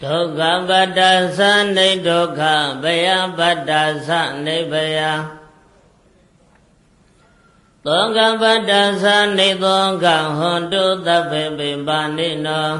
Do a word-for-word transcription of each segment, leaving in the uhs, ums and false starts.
ဒုက္ခပတ္တသနိဒုက္ခဘယပတ္တသနိဗ္ဗယသောကပတ္တသနိသောကဟွန်တုသဗ္ဗေပိပါဏိနော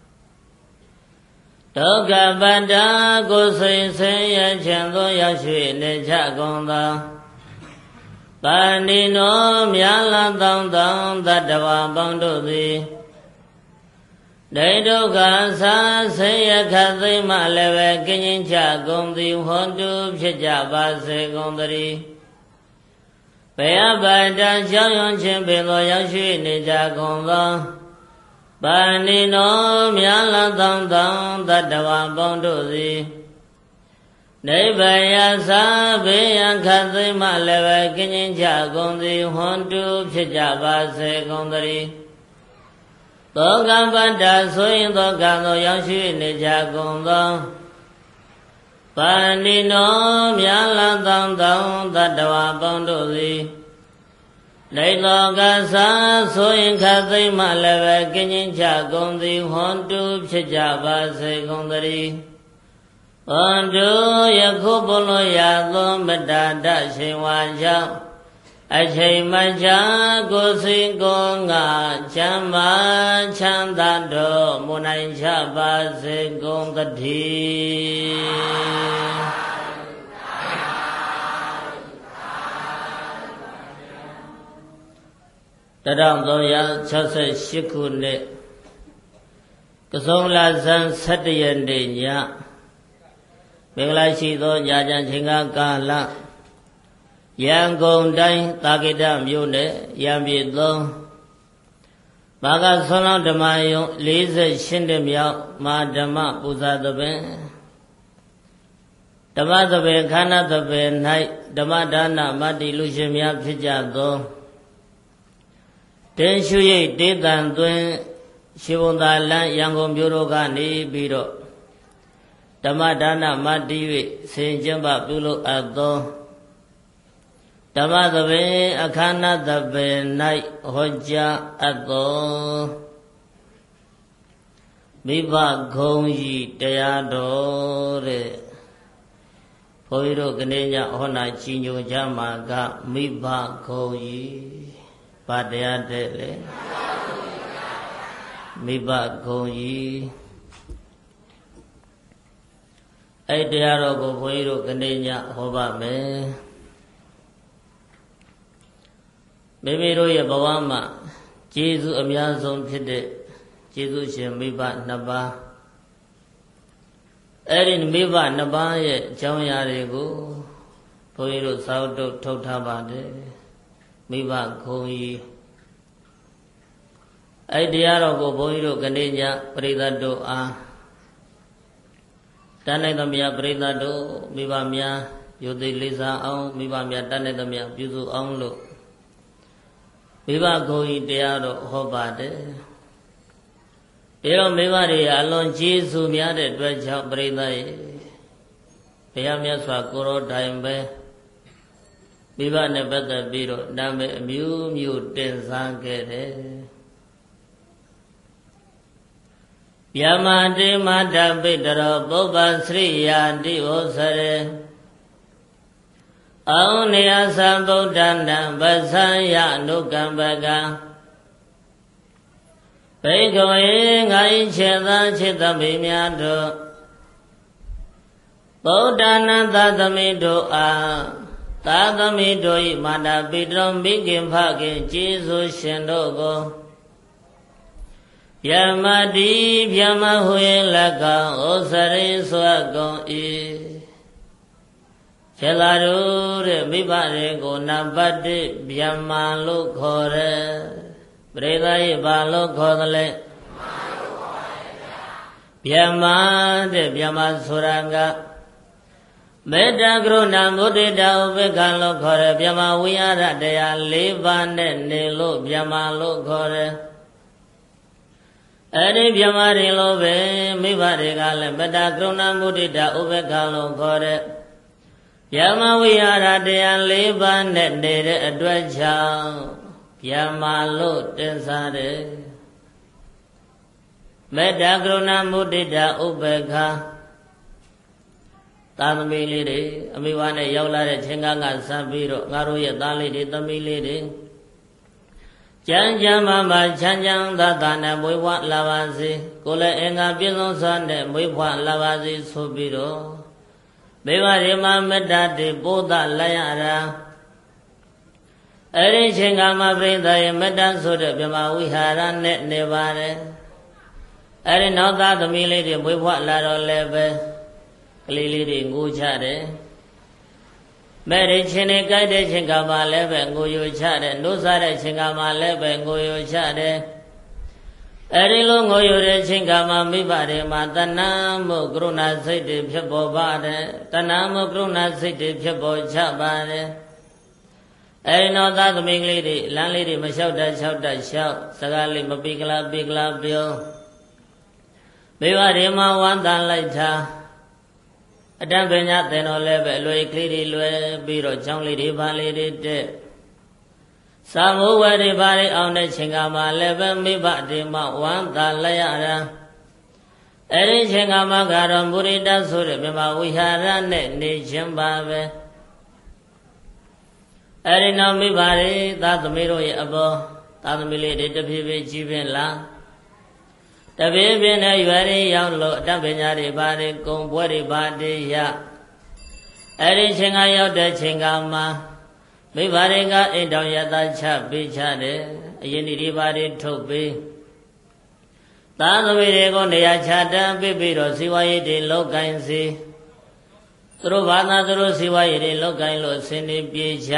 ဒုက္ခပတ္တကိုယ်စိတ်ဆင်းရဲခြင်းသို့ရောက်ရှိနေကြကုန်သောပါဏိနောမြာလသောင်းသောင်းတတ္တဝါပေါင်းတို့သည်ဒိဋ္ဌုက္ခသာဆင်းရဲခတ်သိမ်းမှလည်းပဲကင်းခြင်းချကုန်သည်ဟွန်တုဖြစ်ကြပါစေကုန်သတည်းဘယပတ္တကြောင့်ရွံ့ခြင်းပင်သောရောက်ရှိနေကြကုန်သောပါဏိနောမြာလသောင်းသောင်းတတ္တဝါပေါင်းတို့သည်နိဗ္ဗာန်သာဘေးရန်ခတ်သိမ်းမှလည်းပဲကင်းခြင်းချကုန်သည်ဟွန်တုဖြစ်ကြပါစေကုန်သတည်းသောကပတ္တဆိုရင်သောကံသို့ရောက်ရှိနေကြကုန်သောပါဏိနောမြာလသောင်းသောင်းတတ္တဝါပေါင်းတို့သည်ဒိဋ္ဌောကသာဆိုရင်ခတ်သိမ်းမှလည်းပဲကင်းခြင်းချကုန်သည်ဟွန်တုဖြစ်ကြပါစေကုန်သတည်းဟွန်တုယခုဘုလိုရသောမတ္တတရှင်ဝါကြောင့်အချိန်မကြာကိုယ်စိကိုယ်ငါချမ်းသာချမ်းသာတော်မူနိုင်ကြပါစေကုန်သတည်းတထောင်သုံးရာ၆၈ခုနှစ်ကစုံလဇန်၁၁ရက်နေ့ညမင်္ဂလာရှိသောညချမ်းချိန်ကာလရန်ကုန်တိုင်းသာကေတမြို့နယ်ရန်ပြည်သုံးဘာကဆွမ်းလောင်းဓမ္မယုံ၄၈နှစ်မြောက်မဟာဓမ္မပူဇာသဘင်ဓမ္မသဘင်ခန္ဓာသဘင်၌ဓမ္မဒါနမတ္တိလူရှင်များဖြစ်ကြသောတင်ရှုရိတ်ဒေသံသွင်းရှင်ဘုံသာလန်းရန်ကုန်မြို့တို့ကနေပြီးတော့ဓမ္မဒါနမတ္တိ၍ဆင်ကျင့်ပပြုလို့အပ်သောဓမ္မသဘင်အခန္ဓာသဘင်၌ဟောကြားအပ်သောမိဘဂုံဤတရားတော်တဲ့ဘုန်းကြီးတို့ကနေညဟောနာကြီးညိုကြမှာကမိဘဂုံဤဘာတရားတဲ့လေမိဘဂုံဤအဲ့တရားတော်ကိုဘုန်းကြီးတို့ကနေညဟောပါမယ်မိမိတို့ရဲ့ဘဝမှာကျေးဇူးအများဆုံးဖြစ်တဲ့ကျေးဇူးရှင်မိဘနှစ်ပါးအဲ့ဒီမိဘနှစ်ပါးရဲ့အကြောင်းအရာတွေကိုဘုန်းကြီးတို့စာအုပ်တို့ထုတ်ထားပါတယ်မိဘဂုံကြီးအဲ့တရားတော်ကိုဘုန်းကြီးတို့ကနေညပရိသတ်တို့အားတန်နိုင်သမျှပရိသတ်တို့မိဘများယုတ်သိလေးစားအောင်မိဘများတန်နိုင်သမျှပြုစုအောင်လို့မိဘဂုံဤတရားတော်ဟောပါတယ်ဒီတော့မိဘတွေအလွန်ကျေးဇူးများတဲ့အတွက်ကြောင့်ပရိသတ်ရဲ့ဘုရားမြတ်စွာကိုရောတိုင်ပဲမိဘနဲ့ပတ်သက်ပြီးတော့နာမည်အမျိုးမျိုးတင်စားခဲ့တယ်ဗျာမာတိမတ္တပိတရောပုပ္ပစရိယာတိဩစရေအောင်နေယသံဗုဒ္ဓနာပသံယအနုကမ္ပကဘိက္ခဝေငါ၏ခြေသာခြေသမိများတို့ဗုဒ္ဓနာသသမိတို့အားသာသမိတို့၏မာတာပိတရောမိခင်ဖခင်ကျေးဇူးရှင်တို့ကိုဗျမတိဗျမဟွေလကောင်ဩစရိဆွတ်ကုန်၏ခြေလာတို့တဲ့မိဘတွေကိုနံပါတ်တစ်ဗျမလို့ခေါ်တယ်ပရိသတ်ရဲ့ဘာလို့ခေါ်သလဲဗျမတဲ့ဗျမဆိုတာကမေတ္တာကရုဏာမုဒိတာဥပေက္ခလို့ခေါ်တယ်ဗျမဝိဟာရတရား၄ပါးနဲ့နေလို့ဗျမလို့ခေါ်တယ်အဲ့ဒီဗျမတွေလို့ပဲမိဘတွေကလည်းမေတ္တာကရုဏာမုဒိတာဥပေက္ခလို့ခေါ်တယ်ဗျမဝိဟာရတရား၄ပါးနဲ့နေတဲ့အတွက်ကြောင့်ဗျမလို့တင်စားတယ်မေတ္တာကရုဏာမုဒိတာဥပေက္ခသာသမီလေးတွေအမိဘနဲ့ရောက်လာတဲ့ချင်းကားကဆက်ပြီးတော့ငါတို့ရဲ့သားလေးတွေသမီးလေးတွေကျမ်းကျမ်းမာမာချမ်းချမ်းသာသာနဲ့မွေးဖွားလာပါစေကိုယ်လည်းအင်္ဂါပြည့်စုံစွာနဲ့မွေးဖွားလာပါစေဆိုပြီးတော့မိဘတွေမှာမေတ္တာတွေပို့သလိုက်ရတာအဲ့ဒီချင်းကားမှာပြိဿရဲ့မေတ္တာဆိုတဲ့ဗြဟ္မာဝိဟာရနဲ့နေပါတယ်အဲ့ဒီနောက်သားသမီးလေးတွေမွေးဖွားလာတော့လည်းပဲကလေးလေးတွေငိုချတယ်မဲ့ရချင်းနဲ့ကြိုက်တဲ့ချင်းကမှလည်းပဲငိုယိုချတယ်နှုတ်စားတဲ့ချင်းကမှလည်းပဲငိုယိုချတယ်အဲ့ဒီလိုငိုယိုတဲ့ချင်းကမှမိဘတွေမှာတဏှာမှုကရုဏာစိတ်တွေဖြစ်ပေါ်ပါတယ်တဏှာမှုကရုဏာစိတ်တွေဖြစ်ပေါ်ချပါတယ်အဲ့ဒီနောက်သားသမီးကလေးတွေလမ်းလေးတွေမလျှောက်တတ်လျှောက်တတ်လျှောက်စကားလေးမပိကလာပိကလာပြောမိဘတွေမှာဝမ်းသာလိုက်တာအတံပညာသင်တော်လည်းပဲအလွယ်ကလေးတွေလွယ်ပြီးတော့ကျောင်းလေးတွေဘာလေးတွေတက်စာမိုးဝဲတွေဘာတွေအောင်တဲ့ချိန်ကမှလည်းပဲမိဘတွေမှာဝမ်းသာလိုက်ရတာအဲ့ဒီချိန်ကမှကတော့မုရိဒဆိုတဲ့မြမဝိဟာရနဲ့နေခြင်းပါပဲအဲ့ဒီနောက်မိဘတွေသာသမီတို့ရဲ့အပေါ်သာသမီလေးတွေတဖြည်းဖြည်းကြီးပင်လာတပည့်ပင်နဲ့ရွယ်ရင်းရောက်လို့အတတ်ပညာတွေပါတယ်ကုံပွဲတွေပါတယ်ရအဲ့ဒီချိန်ကရောက်တဲ့ချိန်ကမှမိဘတွေကအိမ်တောင်ရသချပေးချတယ်အရင်ဒီပါတယ်ထုတ်ပေးသာသမီတွေကိုနေရာချတန်းပေးပြီးတော့ဇီဝရေးတွေလောက်ကိုင်းစီသူတို့ဘာသာသူတို့ဇီဝရေးတွေလောက်ကိုင်းလို့ဆင်းနေပြေးချ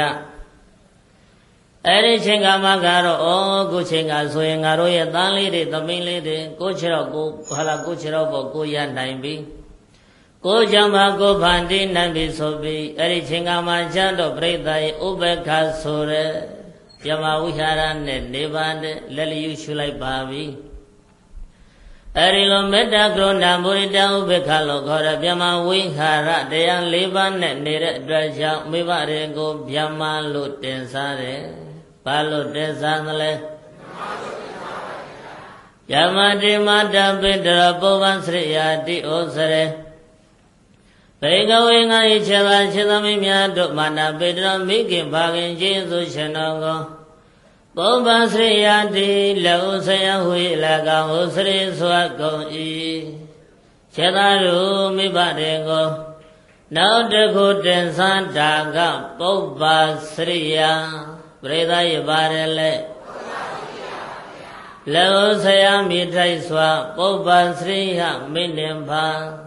အဲ့ဒီချိန်ကမှကတော့ဩကိုချိန်ကဆိုရင်ငါတို့ရဲ့သားလေးတွေသမီးလေးတွေကိုခြေတော့ကိုဟာလာကိုခြေတော့ပေါ်ကိုရနိုင်ပြီကိုကြောင့်ပါကိုဖန်တီးနိုင်ပြီဆိုပြီးအဲ့ဒီချိန်ကမှကျမ်းတော်ပြိဿရဲ့ဥပက္ခဆိုတဲ့ဗြဟ္မာဝိဟာရနဲ့နေပါတဲ့လက်လျူရှုလိုက်ပါပြီအဲ့ဒီလိုမေတ္တာကရုဏာမုဒိတာဥပက္ခလို့ခေါ်တဲ့ဗြဟ္မာဝိဟာရတရား၄ပါးနဲ့နေတဲ့အတွက်ကြောင့်မိဘတွေကိုဗြဟ္မာလို့တင်စားတယ်ဘာလို့တင်စားသလဲယမတိမတပိတရပုဗ္ဗံစရိယာတိဩစရေဘေကဝေငါ၏ခြေသာခြေသမီးများတို့မာနပိတရမိခင်ဘာခင်ကျေးဇူးရှင်တော်ကိုပုဗ္ဗံစရိယာတိလောဆယဟု၏လကောင်ဥစရိစွာကုန်၏ခြေသာတို့မိဘတွေကိုနောက်တစ်ခုတင်စားတာကပုဗ္ဗစရိယာပရိသတ်ရပါတယ်လေလောဆရာမိထိုက်စွာပုဗ္ဗစရိယမိနေပါ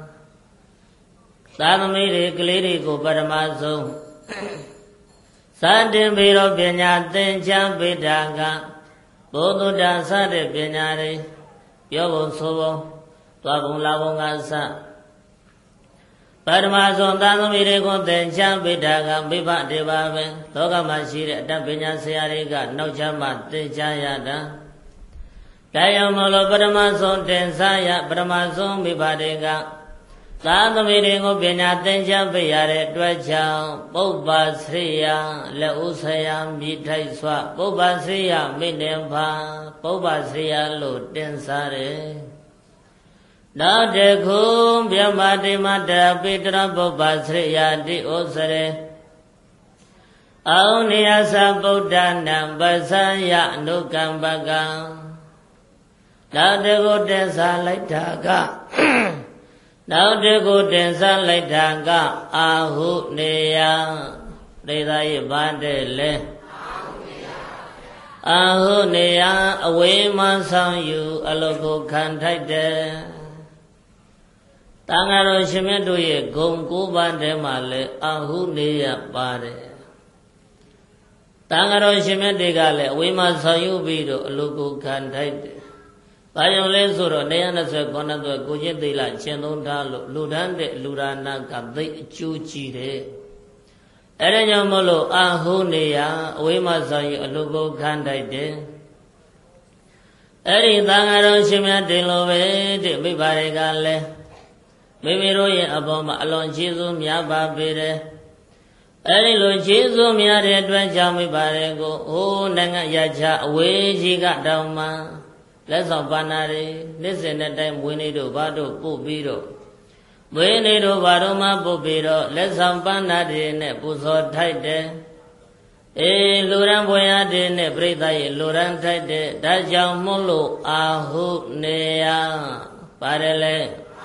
သာသမီတွေကလေးတွေကိုပထမဆုံးစတင်ပြီးတော့ပညာသင်ကြားပေးတာကဘုဒ္ဓတာစတဲ့ပညာတွေပြောဖို့ဆိုဖို့သွားပုံလာပုံကစပထမဆုံးသာသမီတွေကိုသင်ကြားပေးတာကမိဘတွေပါပဲလောကမှာရှိတဲ့အတတ်ပညာဆရာတွေကနောက်ချမှသင်ကြားရတာဒါကြောင့်မလို့ပထမဆုံးတင်စားရပထမဆုံးမိဘတွေကသာသမီတွေကိုပညာသင်ကြားပေးရတဲ့အတွက်ကြောင့်ပုဗ္ဗစရိယလက်ဥဆရာမိထိုက်စွာပုဗ္ဗစရိယမိနေပါပုဗ္ဗစရိယလို့တင်စားတယ်နောက်တခုဗြဟ္မာတိမတပိတရပုဗ္ဗစရိယာတိဩစရေအောနိယသဗုဒ္ဓနာပဇာယအနုကမ္ပကံနောက်တခုတင်စားလိုက်တာကနောက်တခုတင်စားလိုက်တာကအာဟုနေယဒေသရဲ့ဘာတဲ့လဲအာဟုနေယအဝေမဆောင်ယူအလုကိုခံထိုက်တယ်တန်ဃာတော်ရှင်မြတ်တို့ရဲ့ဂုံ၉ပါးထဲမှာလည်းအာဟုနေယပါတယ်တန်ဃာတော်ရှင်မြတ်တွေကလည်းအဝိမဆောင်ယူပြီးတော့အလုကိုခံထိုက်တယ်။ဘာကြောင့်လဲဆိုတော့နေရ၂၉ခုကိုကျင့်သိလာရှင်းသုံးထားလို့လူတန်းတဲ့လူရဏကသိအကျိုးကြီးတယ်။အဲဒါကြောင့်မလို့အာဟုနေယအဝိမဆောင်ယူအလုကိုခံထိုက်တယ်။အဲဒီတန်ဃာတော်ရှင်မြတ်တင်လို့ပဲတဲ့မိဘတွေကလည်းမိမိတို့ရဲ့အပေါ်မှာအလွန်ကျေးဇူးများပါပေတယ်။အဲဒီလိုကျေးဇူးများတဲ့အတွက်ကြောင့်မိဘတွေကိုဟိုးနိုင်ငံရချအဝေးကြီးကတောင်မှလက်ဆောင်ပါဏာတွေနေ့စဉ်နဲ့တိုင်းမွေးနေ့တို့ဘာတို့ပို့ပြီးတော့မွေးနေ့တို့ဘာတို့မှပို့ပြီးတော့လက်ဆောင်ပါဏာတွေနဲ့ပူဇော်ထိုက်တယ်အေးလူရန်ဘွယ်ရတဲ့နဲ့ပြိဿရဲ့လူရန်ထိုက်တဲ့ဒါကြောင့်မို့လို့အာဟုနေယပါတယ်လေ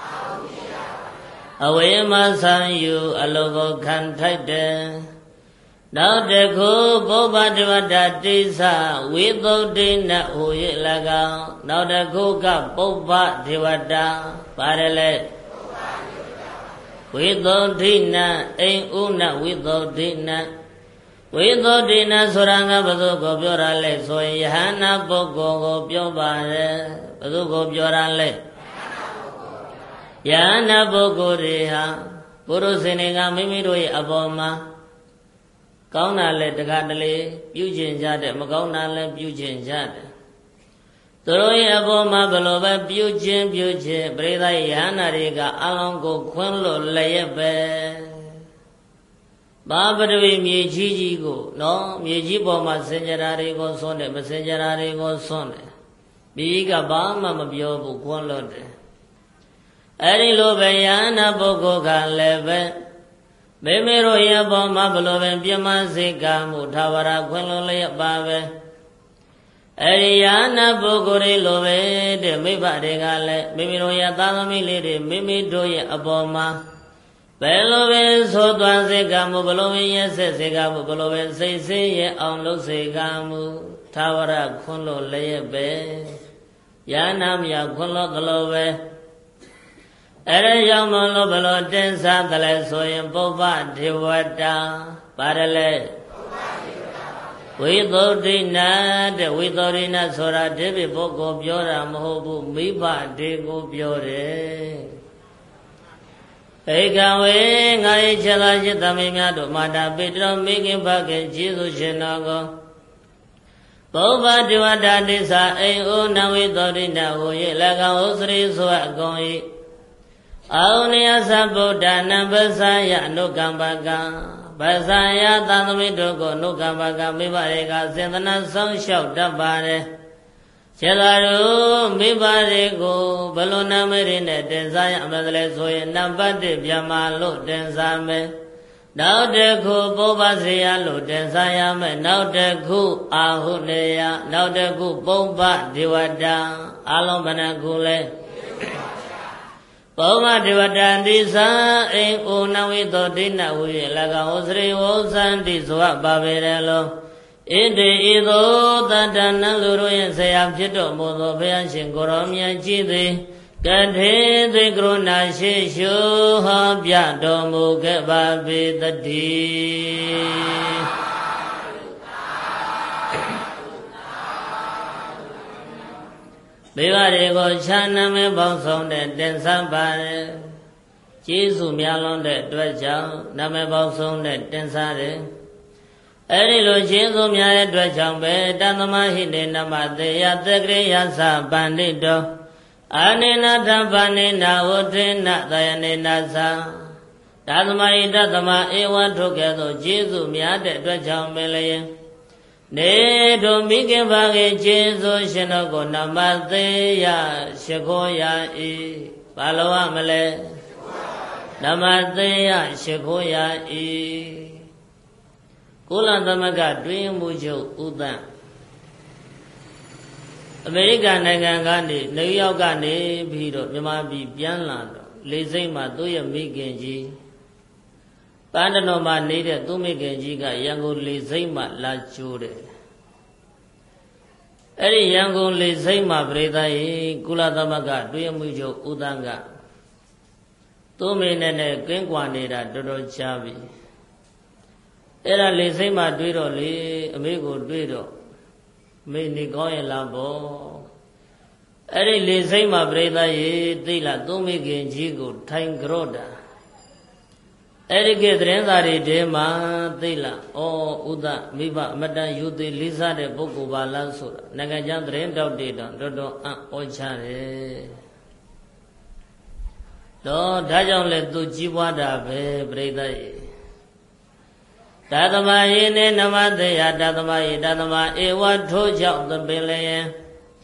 အဝေမဆံယူအလောကိုခံထိုက်တယ်နောက်တခုပုဗ္ဗတဝတ္တတိသဝိသုဒ္ဓိနဟူ၍၎င်းနောက်တခုကပုဗ္ဗဒေဝတာပါတယ်လေဝိသုဒ္ဓိနအိမ်ဥနဝိသုဒ္ဓိနဝိသုဒ္ဓိနဆိုတာကဘယ်သူကိုပြောရလဲဆိုရင်ယဟန္တာပုဂ္ဂိုလ်ကိုပြောပါတယ်ဘယ်သူကိုပြောရလဲယဟန္တာပုဂ္ဂိုလ်တွေဟာပုရုษတွေကမိမိတို့ရဲ့အပေါ်မှာကောင်းတာလဲတခါတလေပြုကျင်ကြတယ်မကောင်းတာလဲပြုကျင်ကြတယ်သူတို့ရဲ့အပေါ်မှာဘယ်လိုပဲပြုကျင်ပြုကျင်ပရိသတ်ယဟန္တာတွေကအလုံးကိုခွန်းလို့လျက်ပဲဘာပတဝီမြေကြီးကြီးကိုနော်မြေကြီးပေါ်မှာစင်ကြရာတွေကိုဆွန်းတယ်မစင်ကြရာတွေကိုဆွန်းတယ်မြေကြီးကဘာမှမပြောဘူးခွန်းလို့တယ်အဲ့ဒီလိုပဲယဟန္တာပုဂ္ဂိုလ်ကလည်းပဲမိမိတို့ရဲ့ပေါ်မှာဘလို့ပဲပြမစိတ်ကမှုသာဝရခွင့်လုံးလျက်ပါပဲအဲ့ဒီယဟနာပုဂ္ဂိုလ်တွေလိုပဲတဲ့မိဘတွေကလည်းမိမိတို့ရဲ့သားသမီးလေးတွေမိမိတို့ရဲ့အပေါ်မှာဘယ်လိုပဲဆိုသွားစိတ်ကမှုဘလို့ပဲရက်ဆက်စိတ်ကမှုဘလို့ပဲစိတ်ဆေးရဲ့အောင်လို့စိတ်ကမှုသာဝရခွင့်လုံးလျက်ပဲယဟနာမြတ်ခွင့်လို့ကလေးပဲအဲ့ဒါကြောင့်မလို့ဘလို့တင်စားတယ်လဲဆိုရင်ပုဗ္ဗဒေဝတာပါတယ်လေဝိသုဒ္ဓိနာတဲ့ဝိသုဒ္ဓိနာဆိုတာဒီပြပုဂ္ဂိုလ်ပြောတာမဟုတ်ဘူးမိဘတွေကိုပြောတယ်ဧကဝေငါ၏ခြေသာရှိသမီးများတို့မာတာပိတရောမိခင်ဖခင်ကျေးဇူးရှင်တော်ကိုပုဗ္ဗဒေဝတာတိသအိမ်ဩနဝိသုဒ္ဓိနာဟူ၍၎င်းဥစရိဆိုအကုန်၏အာဝနိယသဗုဒ္ဓနာပသယအနုကမ္ပကံပသယသံသမီးတို့ကိုအနုကမ္ပကမိဘတွေကစေတနာဆောင်လျှောက်တတ်ပါတယ်ခြေသာတို့မိဘတွေကိုဘလို့နာမည်တွေနဲ့တင်စားရမယ်လဲဆိုရင်နံပါတ်တစ်ပြမလို့တင်စားမယ်နောက်တစ်ခုပုဗ္ဗစရိယလို့တင်စားရမယ်နောက်တစ်ခုအာဟုနေယနောက်တစ်ခုပုဗ္ဗဒေဝတာအလုံးဘယ်နှခုလဲပုဗ္ဗဒေဝတာတိသအိမ်ဩနဝိသောဒိနဝိ၎င်းဩစရိဝဇံတိဆိုပါပေတယ်လို့ဣတိဤသို့တတနလူတို့ရဲ့ဆရာဖြစ်တော်မူသောဘုရားရှင်ကိုရောမြတ်ကြီးသည်ကထေသိကရုဏာရှိရှုဟောပြတော်မူခဲ့ပါပေတည်းမိဘတွေကိုခြားနာမဲပေါင်းဆောင်တဲ့တင်ဆက်ပါတယ်ကျေးဇူးများလွန်တဲ့အတွက်ကြောင့်နာမဲပေါင်းဆောင်တဲ့တင်စားတယ်အဲ့ဒီလိုကျေးဇူးများတဲ့အတွက်ကြောင့်ပဲတန်သမဟိတေနမတေယသက္ကရိယသဗန္တိတောအာနေနသဗ္ဗနေနဝဋ္ဌေနသယနေနသတသမဟိတသမဧဝထုတ်ခဲ့သောကျေးဇူးများတဲ့အတွက်ကြောင့်ပဲလေနေတို့မိခင်ဘာခင်ကျေးဇူးရှင်တော်ကိုနမသေးရရှိခိုးရ၏ဘာလို့ရမလဲနမသေးရရှိခိုးရ၏ကုလသမဂ္ဂတွင်မှုချုပ်ဥဒ္ဒအမေရိကန်နိုင်ငံကနေနယူးယောက်ကနေပြီးတော့မြန်မာပြည်ပြန်လာတော့လေစိတ်မှာသူ့ရဲ့မိခင်ကြီးပန်းတတော်မှာနေတဲ့သူ့မိခင်ကြီးကရန်ကုန်လေစိတ်မှာလာကြိုးတယ်အဲ့ဒီရန်ကုန်လေစိတ်မှာပြိဿရေကုလသမဂ္ဂတွင်မှုချုပ်ဥဒ္ဒကသူ့မိနဲ့နဲ့ကင်းကွာနေတာတော်တော်ကြာပြီအဲ့ဒါလေစိတ်မှတွေးတော့လေအမေကိုတွေးတော့မေနေကောင်းရဲ့လားပေါ့အဲ့ဒီလေစိတ်မှပြိဿရေသိလားသုံးမိခင်ကြီးကိုထိုင်ကြော့တာအဲ့ဒီကသတင်းစာတွေထဲမှာသိလားဩဥဒမိဘအမတန်ယူသေးလေးစားတဲ့ပုဂ္ဂိုလ်ပါလားဆိုတာနိုင်ငံခြားသတင်းတောက်တွေတော့တော်တော်အံ့ဩချတယ်တော့ဒါကြောင့်လဲသူကြီးပွားတာပဲပြိဿရေတသမယေနေနမတေယတသမယေတသမဧဝထိုကြောင့်သပင်လျင်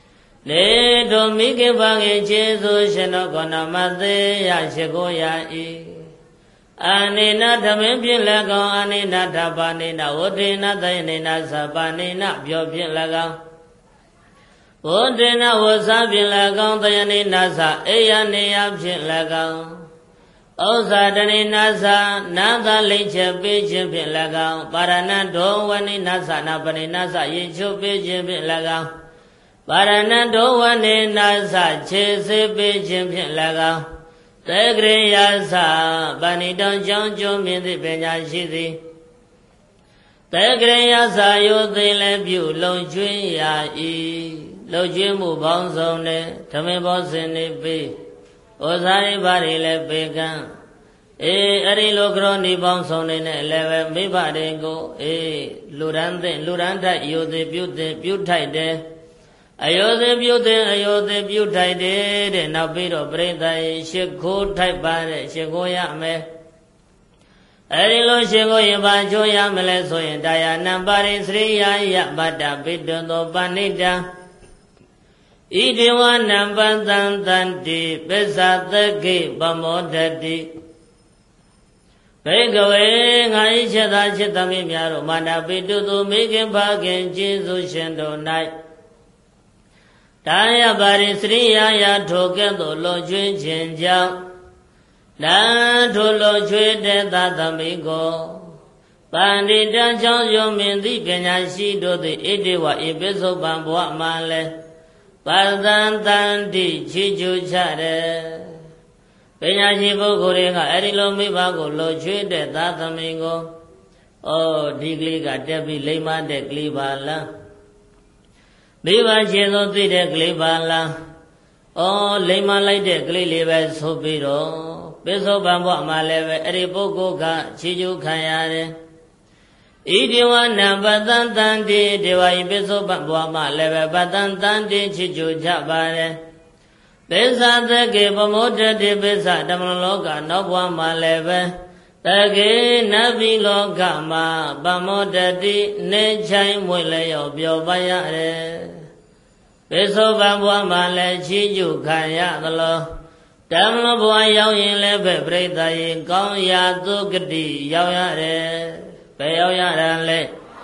နေတို့မိခင်ဖခင်ကျေးဇူးရှင်တော်ကောနာမသေးရရှိကိုရ၏အာနိနဓမင်းဖြင့်၎င်းအာနိနဓပါနိနဝဋ္ဌိနသယနိနသပါနိနပြောဖြင့်၎င်းဝဋ္ဌိနဝဇဖြင့်၎င်းသယနိနသအေယနေယဖြင့်၎င်းဩဇာတနိနသနာသလိမ့်ချက်ပေးခြင်းဖြင့်၎င်းပါရဏဒောဝနိနသနာပနိနသရေချုပ်ပေးခြင်းဖြင့်၎င်းပါရဏဒောဝနိနသခြေစေပေးခြင်းဖြင့်၎င်းသေကရိယာသပဏိတောကြောင့်ကျုံမြင်သည့်ပညာရှိသည်သေကရိယာသယုသိလည်းပြုလုံကျွင်းရ၏လုံကျွင်းမှုပေါင်းစုံနဲ့ဓမ္မဘောဇင်နေပေးဩဇာရိပါတွေလည်းပေးကမ်းအေးအဲ့ဒီလိုကရောဏီပေါင်းစုံနေနဲ့လည်းပဲမိဘတွေကိုအေးလူရန်သင့်လူရန်ထိုက်ယုသိပြုသင့်ပြုထိုက်တယ်အယောသေပြုတဲ့အယောသေပြုထိုက်တယ်တဲ့နောက်ပြီးတော့ပြိဿရေရှ िख ိုးထိုက်ပါတဲ့ရှ िख ိုးရမယ်အဲဒီလိုရှ िख ိုးရင်ပါကျိုးရမလဲဆိုရင်တာယာနံပါရိစရိယာယပတ္တပိတ္တောပဏိတံဣတိဝနံပတံတန္တိပစ္ဆသကိပမောဒတိဘေကဝေငါဤချက်သာချက်သမီးများတို့မာနပိတုသူမိခင်ဖခင်ကျေးဇူးရှင်တို့၌တာယပါရိစရိယာယထိုကဲ့သို့လွန်ကျွင်းခြင်းကြောင့်လမ်းထိုလွန်ကျွေးတဲ့သာသမီကိုပန္တိတံကြောင့်ယုံမြင်သည့်ပညာရှိတို့သည်ဣတိဝဧပိစုပံဘဝမှာလဲပသံတန္တိချီကျူချတယ်ပညာရှိပုဂ္ဂိုလ်တွေကအဲ့ဒီလိုမိဘကိုလွန်ကျွေးတဲ့သာသမီကိုဩဒီကလေးကတက်ပြီးလိမ္မာတဲ့ကလေးပါလားမိဘခြေသောသိတဲ့ကလေးပါလားဩလိမ္မာလိုက်တဲ့ကလေးလေးပဲဆိုပြီးတော့ပိဿုပံဘဝမှာလည်းပဲအဲ့ဒီပုဂ္ဂိုလ်ကခြေကျူးခံရတယ်ဣတိဝနံပတံတန္တိဒေဝယပိဿုပံဘဝမှာလည်းပဲပတံတန္တိခြေကျူးကြပါတယ်ပိဿသကေပမောဒတိပိဿဓမ္မလောကနောက်ဘဝမှာလည်းပဲတကေနဗိလောကမှာပမောဒတိနေချိုင်းမွေလျော်ပြောပါရတယ်ပိဿုပံဘဝမှာလည်းချီးကျူးခံရသလိုဓမ္မဘဝရောက်ရင်လည်းပဲပြိဿရေကောင်းရာသုဂတိရောက်ရတယ်ဘယ်ရောက်ရတာလဲ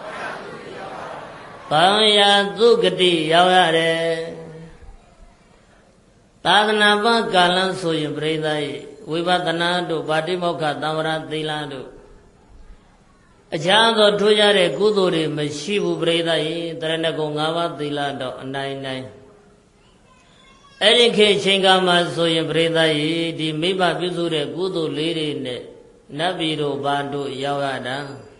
ကောင်းရာသုဂတိရောက်ရတယ်သာသနာ့ဘကာလဆိုရင်ပြိဿရေဝိပဿနာတို့ဗာတိမောက္ခသံဝရသီလတို့အခြားသောထူးခြားတဲ့ကုသိုလ်တွေမရှိဘူးပြိဿရေတရဏဂုံ၅ပါးသီလတော့အနိုင်နိုင်အဲ့ဒီခေတ်ချိန်ကမှဆိုရင်ပြိဿရေဒီမိဘပြုစုတဲ့ကုသိုလ်လေးတွေနဲ့နတ်ပြည်တို့ဘာတို့ရောက်ရတာ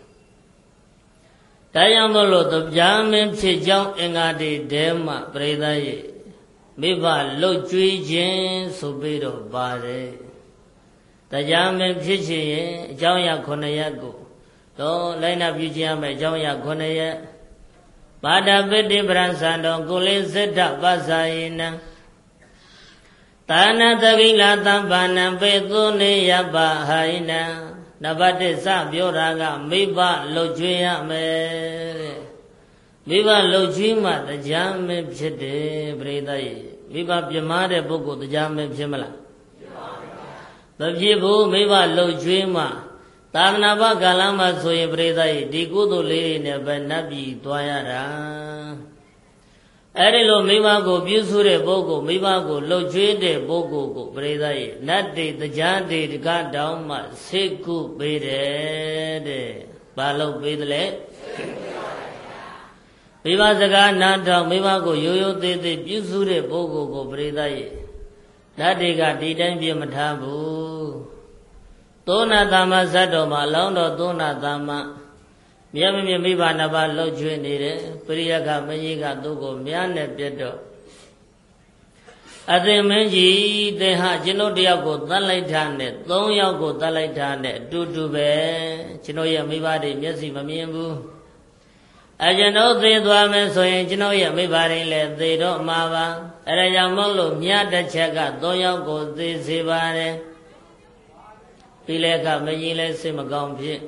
ဒါကြောင့်မို့လို့တရားမင်းဖြစ်ကြောင်းအင်္ဂါတွေတဲမှပြိဿရေမိဘလှုပ်ကြွေးခြင်းဆိုပြီးတော့ပါတယ်တရားမင်းဖြစ်ခြင်းရဲ့အကြောင်းအရာခုနှစ်ရပ်ကိုတော့လိုက်နာပြုခြင်းရမယ်အကြောင်းအရာခုနှစ်ရပ်ပါဒပိတိပရံသံတော်ကုလေဇတ္တပဇာယေနံသာနတကိလသံပါဏံပေသုနေယပဟိနံနဘတိစပြောတာကမိဘလှုပ်ကြွေးရမယ်တဲ့မိဘလှုပ်ကြွေးမှတရားမင်းဖြစ်တယ်ပရိသတ်ရေမိဘပြမားတဲ့ပုဂ္ဂိုလ်တရားမင်းဖြစ်မလားမဖြစ်ဘူးမိဘလှုပ်ကြွေးမှသာသနာ့ဘကာလမှာဆိုရင်ပရိသတ်ရေဒီကုသိုလ်လေးတွေနဲ့ပဲနတ်ပြည်သွားရတာအဲ့ဒီလိုမိဘကိုပြုစုတဲ့ပုဂ္ဂိုလ်မိဘကိုလှုပ်ကြွေးတဲ့ပုဂ္ဂိုလ်ကိုပရိသတ်ရေနတ်တေတရားတေတကတောင်းမှစိတ်ကုပေးတယ်တဲ့ဘာလို့ပေးတယ်လဲမိဘစကားနားထောင်မိဘကိုရိုးရိုးသေးသေးပြုစုတဲ့ပုဂ္ဂိုလ်ကိုပရိသတ်ရေနတ်တွေကဒီတိုင်းပြမထားဘူးသောနာသမ္မဇတ်တော်မှာလောင်းတော်သောနာသမ္မမြတ်မမြတ်မိဘနှစ်ပါးလှုပ်ကြွေးနေတယ်ပရိယကမကြီးကသူ့ကိုမြားနဲ့ပြတ်တော့အသင်မင်းကြီးသင်ဟာကျွန်ုပ်တယောက်ကိုသတ်လိုက်တာနဲ့သုံးယောက်ကိုသတ်လိုက်တာနဲ့အတူတူပဲကျွန်တော်ရဲ့မိဘတွေမျက်စိမမြင်ဘူးအကျွန်ုပ်သေသွားမယ်ဆိုရင်ကျွန်တော်ရဲ့မိဘတွေလည်းသေတော့မှာပါအဲဒါကြောင့်မို့လို့မြတ်တစ်ချက်ကသုံးယောက်ကိုသေစေပါတယ်ပိလေကမကြီးလည်းစိတ်မကောင်းဖြစ်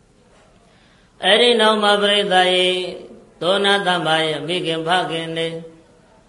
အဲ့ဒီနောက်မှာပြိဿရေသောနာသမ္မာရဲ့မိခင်ဖခင်နေ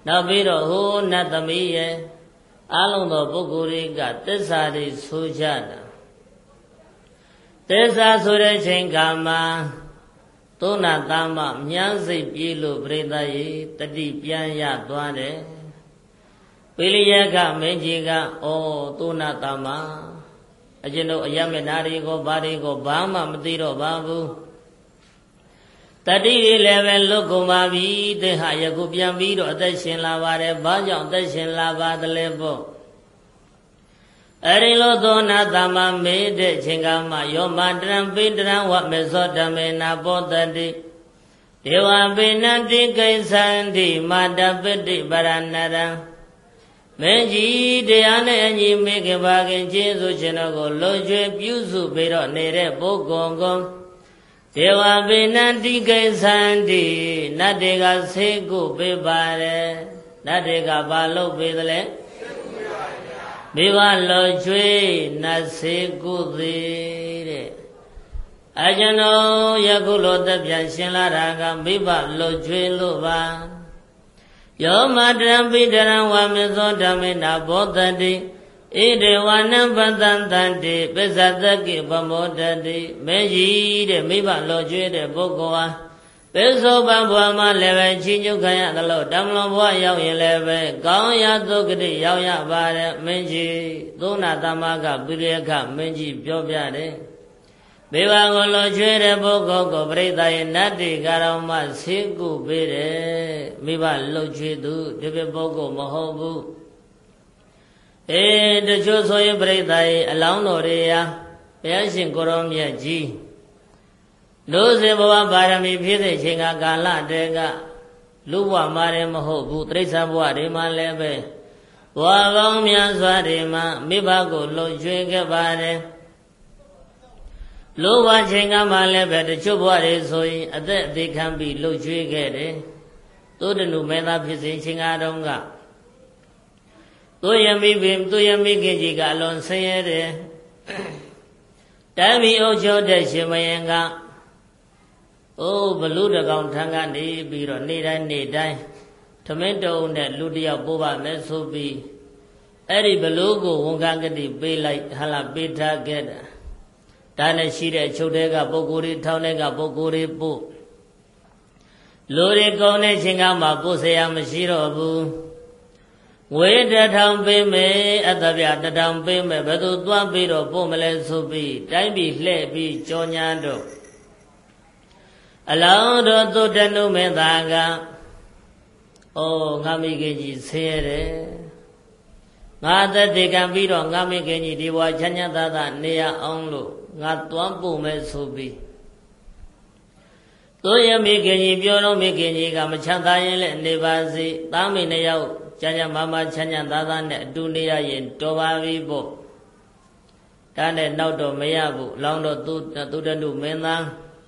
နောက်ပြီးတော့ဟိုနတ်သမီးရဲ့အလုံးသောပုဂ္ဂိုလ်တွေကသစ္စာတွေဆိုကြတာသစ္စာဆိုတဲ့ချိန်ခါမှာသုံးနာသားမမြန်းစိတ်ပြေးလို့ပြိဿရေတတိပြန်ရသွားတယ်ပိလိယကမင်းကြီးကဩသုံးနာသားမအကျွန်ုပ်အယမေနာတွေကိုဘာတွေကိုဘာမှမသိတော့ပါဘူးတတိလည်းပဲလွတ်ကုန်ပါပြီတဲ့ဟာယခုပြန်ပြီးတော့အသက်ရှင်လာပါတယ်ဘာကြောင့်အသက်ရှင်လာပါသလဲပေါ့အဲ့ဒီလိုသောနာသမမေတဲ့ချိန်ကမှယောမတရံပိတရံဝမေသောဓမေနာပောတတိဒေဝပိနတိကိသန္တိမာတပိတိပရဏရံမင်းကြီးတရားနဲ့အညီမိခင်ပါခင်ကျေးဇူးရှင်တော်ကိုလွန်ကျွေးပြုစုပြီးတော့နေတဲ့ပုဂ္ဂိုလ်ကိုဒေဝပိနတိကိသန္တိနတ်တွေကဆေးကုပေးပါတယ်နတ်တွေကဘာလုပ်ပေးသလဲမိဘလောကျွေးနတ်ဆေးကုသေးတဲ့အကျွန်ုပ်ယခုလိုသက်ပြန်ရှင်လာတာကမိဘလောကျွေးလို့ပါယောမတရံပိတရံဝမေသောဓမ္မေနာဘောတတိဣဒေဝနံပတံတန္တိပစ္စသကိပမောတတိမင်းကြီးတဲ့မိဘလောကျွေးတဲ့ပုဂ္ဂိုလ်ဟာပိသောပံဘဝမှာလည်းပဲချီးကျူးခံရသလိုဓမ္မလွန်ဘဝရောက်ရင်လည်းပဲကောင်းရာသုဂတိရောက်ရပါတယ်မင်းကြီးသုံးနာသမကပိရိယကမင်းကြီးပြောပြတယ်မိဘကိုလောကျွေးတဲ့ပုဂ္ဂိုလ်ကိုပရိသတ်ရဲ့နတ်တွေကတော့မှဆေးကုပေးတယ်မိဘလောကျွေးသူဒီပြပုဂ္ဂိုလ်မဟုတ်ဘူးအေးတချို့ဆိုရင်ပရိသတ်ရဲ့အလောင်းတော်တွေရာဘုရားရှင်ကိုရောမြတ်ကြီးလူစေဘဝပါရမီဖြည့်တဲ့ချိန်ကကာလတည်းကလူဘဝမှာလည်းမဟုတ်ဘူးတိရစ္ဆာန်ဘဝတွေမှာလည်းပဲဘဝကောင်းများစွာတွေမှာမိဘကိုလှုပ်ကြွေးခဲ့ပါတယ်လူဘဝချိန်ကမှလည်းပဲတချို့ဘဝတွေဆိုရင်အသက်အသေးခံပြီးလှုပ်ကြွေးခဲ့တယ်သုတနုမေသာဖြစ်စဉ်ချိန်ကတုန်းကသူယမိပင်သူယမိခင်ကြီးကအလွန်ဆင်းရဲတယ်တိုင်းပြည်အုပ်ချုပ်တဲ့ရှင်မယင်ကအိုးဘလူတကောင်ထံကနေပြီးတော့နေ့တိုင်းနေ့တိုင်းထမင်းတုံနဲ့လူတယောက်ပို့ပါမယ်ဆိုပြီးအဲ့ဒီဘလူကိုဝန်ခံကတိပေးလိုက်ဟာလာပေးထားခဲ့တာဒါနဲ့ရှိတဲ့ချုပ်တဲ့ကပုဂ္ဂိုလ်တွေထောင်းတဲ့ကပုဂ္ဂိုလ်တွေပို့လူတွေကောင်းတဲ့ချိန်ကမှပို့เสียမရှိတော့ဘူးဝေတထောင်ပေးမယ်အတ္တပြတထောင်ပေးမယ်ဘယ်သူသွားပြီးတော့ပို့မလဲဆိုပြီးတိုင်းပြည်လှဲ့ပြီးကြောညာတော့အလောင်းတော်သုတနုမေသာကဩငါမိခင်ကြီးဆင်းရဲတယ်ငါသက်တေကံပြီးတော့ငါမိခင်ကြီးဒီဘဝချမ်းချမ်းသာသာနေရအောင်လို့ငါသွားပို့မယ်ဆိုပြီးသူရမိခင်ကြီးပြောတော့မိခင်ကြီးကမချမ်းသာရင်လည်းနေပါစေသားမိနှစ်ယောက်ချမ်းချမ်းမာမာချမ်းချမ်းသာသာနဲ့အတူနေရရင်တော်ပါပြီပေါ့ဒါနဲ့နောက်တော့မရဘူးလောင်းတော့သူသုတနုမင်းသား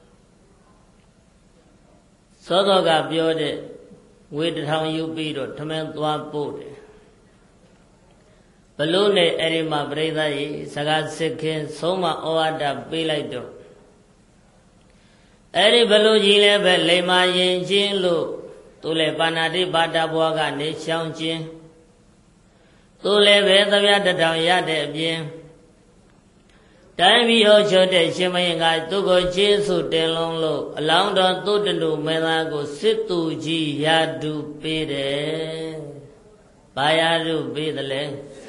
သောသောကပြောတဲ့ဝေတထောင်ယူပြီးတော့ထမင်းသွားပို့တယ်ဘလို့နဲ့အဲ့ဒီမှာပြိဿရေစကားစစ်ခင်းဆုံးမဩဝါဒပေးလိုက်တော့အဲ့ဒီဘလို့ကြီးလည်းပဲလိမ္မာရင်ချင်းလို့သူလည်းပါဏာတိပါဒဘွားကနေရှောင်းခြင်းသူလည်းပဲသဗျာတထောင်ရတဲ့အပြင်တိုင်းပြည်ဟောချုပ်တဲ့ရှင်မင်းကသူ့ကိုကျေးဇူးတင်လုံးလို့အလောင်းတော်သုတနုမေသာကိုစစ်သူကြီးရာဓုပေးတယ်။ဘာရာဓုပေးတယ်လဲ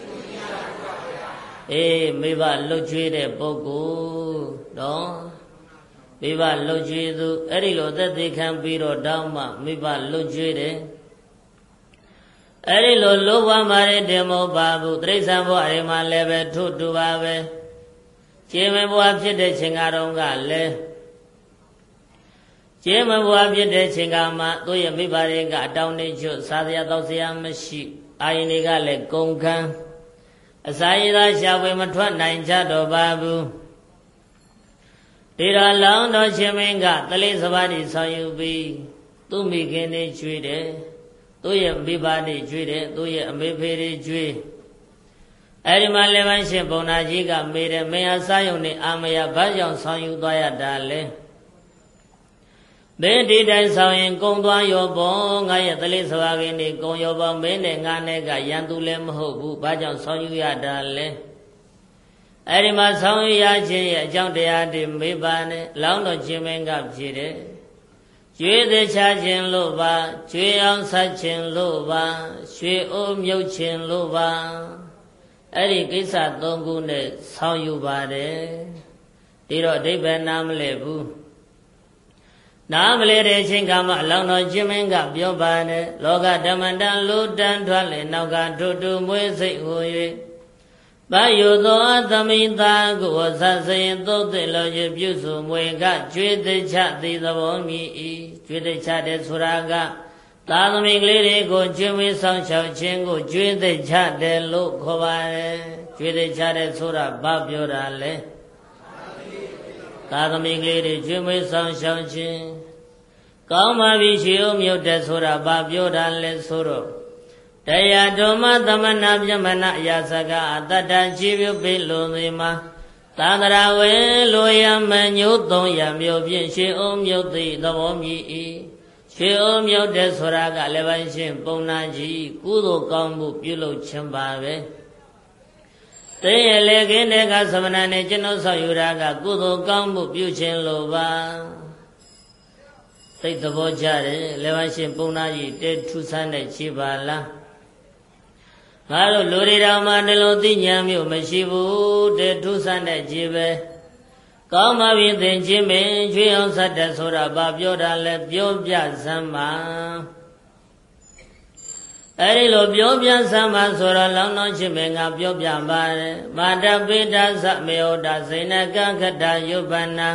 ။အေးမိဘလှုပ်ကြွေးတဲ့ပုဂ္ဂိုလ်နော်မိဘလှုပ်ကြွေးသူအဲ့ဒီလိုသက်သေခံပြီးတော့တောင်းမှမိဘလှုပ်ကြွေးတယ်။အဲ့ဒီလိုလောဘမှာတဲ့မဟုတ်ပါဘူးတိရစ္ဆာန်ဘဝတွေမှာလည်းပဲထို့တူပါပဲ။ကျေမဘွားဖြစ်တဲ့ချိန်ကတုန်းကလည်းကျေမဘွားဖြစ်တဲ့ချိန်ကမှသူ့ရဲ့မိဘတွေကအတောင်းနေချွတ်စားစရာတောက်စရာမရှိအာရင်တွေကလည်းကုန်ခန်းအစာရည်သာရှာဖွေမထွက်နိုင်ကြတော့ပါဘူးဒီတော့လောင်းတော်ရှင်မင်းကတလေးစပါးတွေဆောင်ယူပြီးသူ့မိခင်တွေကျွေးတယ်သူ့ရဲ့မိဘတွေကျွေးတယ်သူ့ရဲ့အမေဖေတွေကျွေးအဲ့ဒီမှာလည်းမရှင်ဘုံနာကြီးကမေးတယ်မင်းဟာစားယုံနေအာမယဘာကြောင့်ဆောင်ယူသွားရတာလဲဩမင်းဒီတိုင်းဆောင်ရင်ကုံသွားရောပေါ့ငါရဲ့တလေးစွာကင်းနေကုံရောပေါ့မင်းနဲ့ငါနဲ့ကရန်သူလည်းမဟုတ်ဘူးဘာကြောင့်ဆောင်ယူရတာလဲအဲ့ဒီမှာဆောင်ယူရခြင်းရဲ့အကြောင်းတရားတွေမေးပါနဲ့လောင်းတော်ခြင်းမင်းကဖြေတယ်ကျွေးသေးချခြင်းလို့ပါကျွေးအောင်ဆက်ခြင်းလို့ပါရွှေအိုးမြုပ်ခြင်းလို့ပါအဲ့ဒီကိစ္စသုံးခုနဲ့ဆောင်ယူပါတယ်ဒီတော့အဓိပ္ပာယ်နားမလဲဘူးနားမလဲတဲ့အချိန်ကမှအလောင်းတော်ခြင်းမင်းကပြောပါတယ်လောကဓမ္မတန်လူတန်ထွက်လေနောက်ကထူထူမွေးစိတ်ဟူ၍ဘာယုသောသမိတာကိုဆဆရင်သုတ်တဲ့လောရဲ့ပြုစုမွေကကျွေးသိချသည်သဘောမြည်၏ကျွေးသိချတဲ့ဆိုတာကသာသမီကလေးတွေကိုကျွေးမွေးဆောင်ရှောက်ခြင်းကိုကျွေးသိချတယ်လို့ခေါ်ပါတယ်ကျွေးသိချတဲ့ဆိုတာဘာပြောတာလဲသာသမီကလေးတွေကျွေးမွေးဆောင်ရှောက်ခြင်းကောင်းပါပြီရှိဦးမြုပ်တဲ့ဆိုတာဘာပြောတာလဲဆိုတော့တရားဓမ္မသမဏပြမနာအယာစကအတ္တတရှိပြုပိလုံသည်မှာသာသရာဝေလိုရမညုသုံးရမျိုးဖြင့်ရှိဦးမြုပ်သည်သဘောမြည်၏ရှိဦးမြုပ်တဲ့ဆိုတာကလည်းပိုင်းရှင်ပုံနာကြီးကုသိုလ်ကောင်းမှုပြုလုပ်ခြင်းပါပဲသိရလေခင်းတဲ့ကသမဏနဲ့ကျွန်တော်ဆောက်ယူတာကကုသိုလ်ကောင်းမှုပြုခြင်းလို့ပါသိသဘောကြတယ်လည်းပိုင်းရှင်ပုံနာကြီးတဲထူဆန်းတဲ့ခြေပါလားငါတို့လူတွေတော်မှာဒီလိုသိဉာဏ်မျိုးမရှိဘူးတဲထူးဆန်းတဲ့ခြေပဲကောင်းပါပြီသင်ချင်းမင်းချွေအောင်ဆက်တဲ့ဆိုတာဘာပြောတာလဲပြောပြစမ်းပါအဲဒီလိုပြောပြစမ်းပါဆိုတော့လောင်းတော်ချင်းမင်းကပြောပြပါတယ်မာတပိဋ္ဌသမေဟတာဇိနကခတ္တယုပ္ပနာ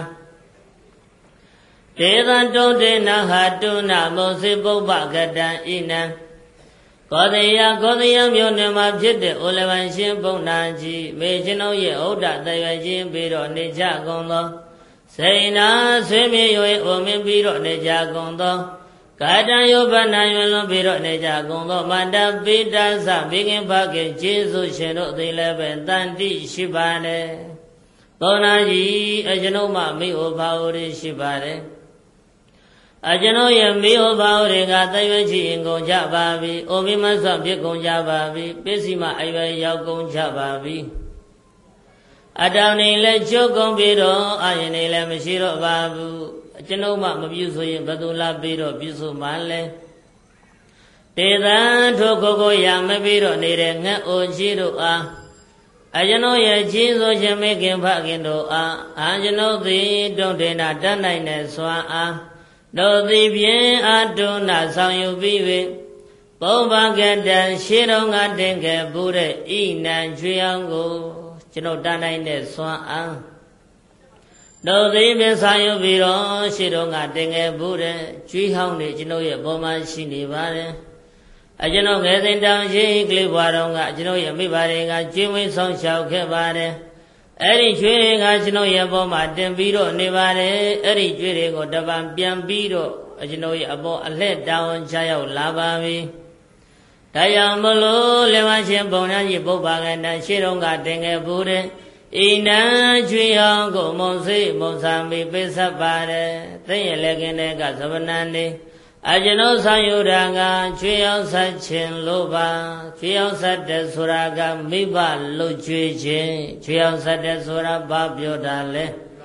ဒေသံတုံတေနဟာတုနာမောစိပုပ္ပကတံဣနံကောသယကောသယမြို့နယ်မှာဖြစ်တဲ့အိုလဝန်ရှင်ဘုန်းနာကြီးမေကျွန်ုပ်ရဲ့ဥဒ္ဒတရွယ်ချင်းပြီးတော့နေကြကုန်သောစိန်နာဆွေမြေ၍အိုမင်းပြီးတော့နေကြကုန်သောကာတံယုပ္ပနာယွလွန်ပြီးတော့နေကြကုန်သောမန္တပိတ္တသဘေကင်ဘကေကျေးဇူးရှင်တို့သည်လည်းပဲတန်တိရှိပါတယ်ဘုန်းနာကြီးအကျွန်ုပ်မှမိဩဘာဝရရှိပါတယ်အကျွန်ုပ်ရဲ့မိဩဘာဝတွေကတရွေးချီရင်ကုန်ကြပါပြီ။အိုမိမဆော့ဖြစ်ကုန်ကြပါပြီ။ပစ္စည်းမအရွယ်ရောက်ကုန်ကြပါပြီ။အတောင်နေလည်းကျုပ်ကုန်ပြီးတော့အာရင်နေလည်းမရှိတော့ပါဘူး။အကျွန်ုပ်မှမပြုဆိုရင်ဘယ်သူလာပြီးတော့ပြုဆိုမှလဲ။တေသံထိုကိုကိုရမပြီးတော့နေတဲ့ငှက်အိုကြီးတို့အားအကျွန်ုပ်ရဲ့ကြီးဆိုခြင်းမေခင်ဖခင်တို့အားအာကျွန်ုပ်သည်တုံတေနာတတ်နိုင်တဲ့စွာအားတို့သည်ဖြင့်အတုနာဆောင်ယူပြီး၍ဘုံဘကတံရှေးတော်ကတင်ခဲ့ဘူးတဲ့ဤနံချွေအောင်ကိုကျွန်ုပ်တန်းနိုင်တဲ့စွမ်းအားတို့သည်ဖြင့်ဆောင်ယူပြီးတော့ရှေးတော်ကတင်ခဲ့ဘူးတဲ့ကျွေးဟောင်းနေကျွန်ုပ်ရဲ့ဘုံမှာရှိနေပါတယ်အကျွန်ုပ်ငယ်စဉ်တောင်ရှိကလေးဘွားတော်ကကျွန်ုပ်ရဲ့မိဘတွေကကျွေးမွေးဆောင်ရှောက်ခဲ့ပါတယ်အဲ့ဒီကျွေးတွေကကျွန်ုပ်ရဲ့ဘောမှာတင်ပြီးတော့နေပါတယ်အဲ့ဒီကျွေးတွေကိုတပံပြန်ပြီးတော့ကျွန်ုပ်ရဲ့အပေါ်အလှည့်တောင်းချရောက်လာပါပြီဒါကြောင့်မလို့လေမရှင်ဘုံသားကြီးပုပ္ပါကတန်ရှေ့တော်ကတင်ခဲ့ဘူးတဲ့ဣန္ဒံကျွေးအောင်ကိုမုံစိမုံစာမိပိစပ်ပါတယ်သိရင်လည်းခင်တဲ့ကသဗ္ဗနံနေအကျွန်ုပ်ဆောင်ယူတာကကျွေးအောင်ဆက်ခြင်းလို့ပါကျွေးအောင်ဆက်တဲ့ဆိုတာကမိဘလှုပ်ကျွေးခြင်းကျွေးအောင်ဆက်တဲ့ဆိုတာဘာပြောတာလဲ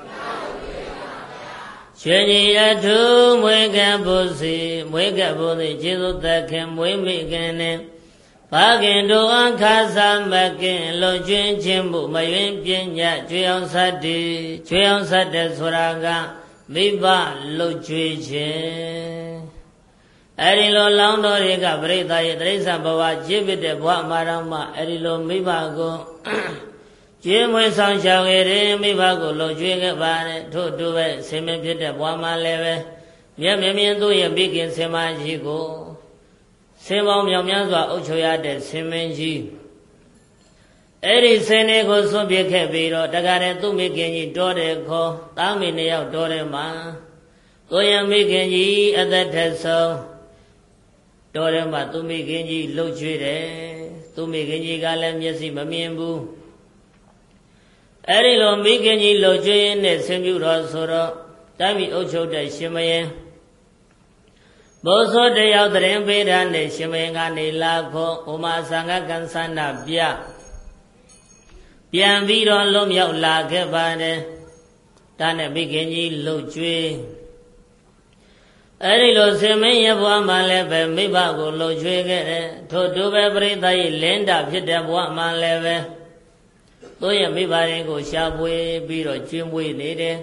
ကျွေးကြီးရထုမွေးကဘုစီမွေးကဘုစီကျေးဇူးသက်ခင်မွေးမိခင်နဲ့ဘာခင်တို့အခါစားမခင်လှုပ်ကျွေးခြင်းမှုမယွင်းပညာကျွေးအောင်ဆက်တည်ကျွေးအောင်ဆက်တဲ့ဆိုတာကမိဘလှုပ်ကျွေးခြင်းအဲ့ဒီလိုလောင်းတော်တွေကပရိသတ်ရဲ့တိရစ္ဆာန်ဘဝကြည်ဖြစ်တဲ့ဘဝမှာတော့မှအဲ့ဒီလိုမိဘကိုကျွေးမွေးဆောင်ရှောက်ခဲ့တယ်မိဘကိုလှုပ်ကျွေးခဲ့ပါတယ်ထို့တူပဲဆင်မဖြစ်တဲ့ဘဝမှာလည်းပဲမြတ်မြတ်မြတ်သူ့ရဲ့မိခင်ဆင်မကြီးကိုဆင်ပေါင်းမြောင်များစွာအုပ်ချုပ်ရတဲ့ဆင်မင်းကြီးအဲ့ဒီဆင်တွေကိုဆွန့်ပစ်ခဲ့ပြီးတော့တခါတည်းသူ့မိခင်ကြီးတောတယ်ခေါ်သားမိနှစ်ယောက်တောတယ်မှာကိုရမိခင်ကြီးအသက်ထက်ဆုံးတော်ထဲမှာသူမိခင်ကြီးလှုပ်ကျွေးတယ်သူမိခင်ကြီးကလည်းမျက်စိမမြင်ဘူးအဲ့ဒီလိုမိခင်ကြီးလှုပ်ကျွေးနဲ့ဆင်ပြူတော်ဆိုတော့တိုင်းပြည်အုပ်ချုပ်တဲ့ရှင်မယင်ဘောဇောတယောက်တရင်ပေးတာနဲ့ရှင်မင်းကနေလာခေါ်ဥမာသံဃကံသနာပြပြန်ပြီးတော့လွတ်မြောက်လာခဲ့ပါတယ်ဒါနဲ့မိခင်ကြီးလှုပ်ကြွေးအဲ့ဒီလိုရှင်မင်းရဲ့ဘဝမှာလည်းပဲမိဘကိုလှုပ်ကြွေးခဲ့တယ်ထို့တူပဲပရိသတ်ရဲ့လင်းတာဖြစ်တဲ့ဘဝမှာလည်းပဲသူရဲ့မိဘတွေကိုရှားပွေပြီးတော့ကျွေးမွေးနေတယ်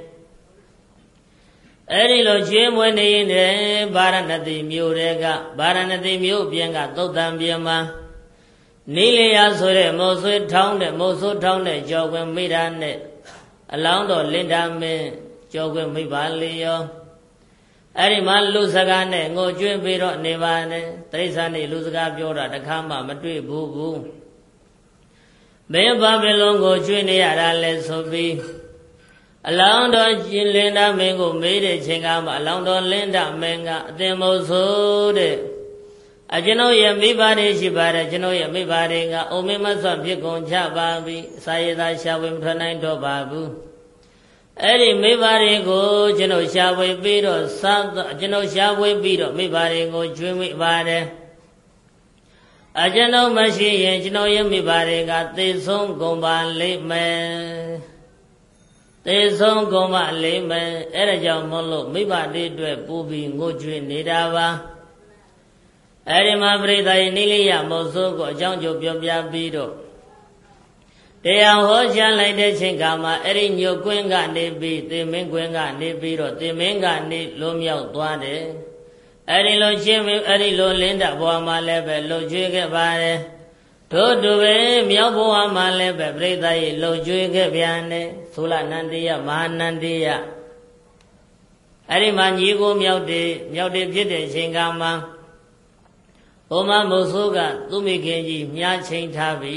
အဲ့ဒီလိုကျွေးမွေးနေရင်ဗာရဏသီမြို့တွေကဗာရဏသီမြို့ပြင်ကသုတ်တံပြင်မှာနီလျာဆိုတဲ့မိုးဆွေးထောင်းတဲ့မိုးဆိုးထောင်းတဲ့ကြောခွင်မိတာနဲ့အလောင်းတော်လင်တာမင်းကြောခွင်မိပါလေရောအဲ့ဒီမှာလူစကားနဲ့ငိုကြွေးပြီးတော့နေပါနဲ့တိရစ္ဆာန်တွေလူစကားပြောတာတခါမှမတွေ့ဘူးဘူးဘယ်ဘာပဲလုံးကိုကျွေးနေရတာလဲဆိုပြီးအလောင်းတော်ရှင်လင်တာမင်းကိုမေးတဲ့ချိန်ကမှအလောင်းတော်လင်တာမင်းကအသင်မို့ဆိုတဲ့အကျွန်ုပ်ရဲ့မိဘတွေရှိပါတယ်ကျွန်ုပ်ရဲ့မိဘတွေကအုံမင်းမဆွဖြစ်ကုန်ကြပါပြီစာရည်သာရှာဝေမထွက်နိုင်တော့ပါဘူးအဲ့ဒီမိဘတွေကိုကျွန်ုပ်ရှာဝေပြီးတော့စားကျွန်ုပ်ရှာဝေပြီးတော့မိဘတွေကိုကျွေးမိပါတယ်အကျွန်ုပ်မရှိရင်ကျွန်ုပ်ရဲ့မိဘတွေကသေဆုံးကုန်ပါလိမ့်မယ်သေဆုံးကုန်ပါလိမ့်မယ်အဲ့ဒါကြောင့်မလို့မိဘတွေအတွက်ပူပြီးငိုကြွေးနေတာပါအဲ့ဒီမှာပရိသတ်နိလိယမောဆိုးကိုအကြောင်းကျိုးပြောပြပြီးတော့တရားဟောကြားလိုက်တဲ့ချိန်ကမှအဲ့ဒီညိုကွင်းကနေပြီးသေမင်းကွင်းကနေပြီးတော့သေမင်းကနေလွမြောက်သွားတယ်အဲ့ဒီလိုချင်းအဲ့ဒီလိုလင်းတာဘဝမှာလည်းပဲလှုပ်ကြွေးခဲ့ပါတယ်တို့တူပဲမြောက်ဘဝမှာလည်းပဲပြိဿရေလှုပ်ကြွေးခဲ့ပြန်တယ်သုလနန္တိယမဟာနန္တိယအဲ့ဒီမှာညီကိုမြောက်တယ်မြောက်တယ်ဖြစ်တဲ့ချိန်ကမှဘုမမို့ဆိုးကသူ့မိခင်ကြီးမြားချိန်ထားပြီ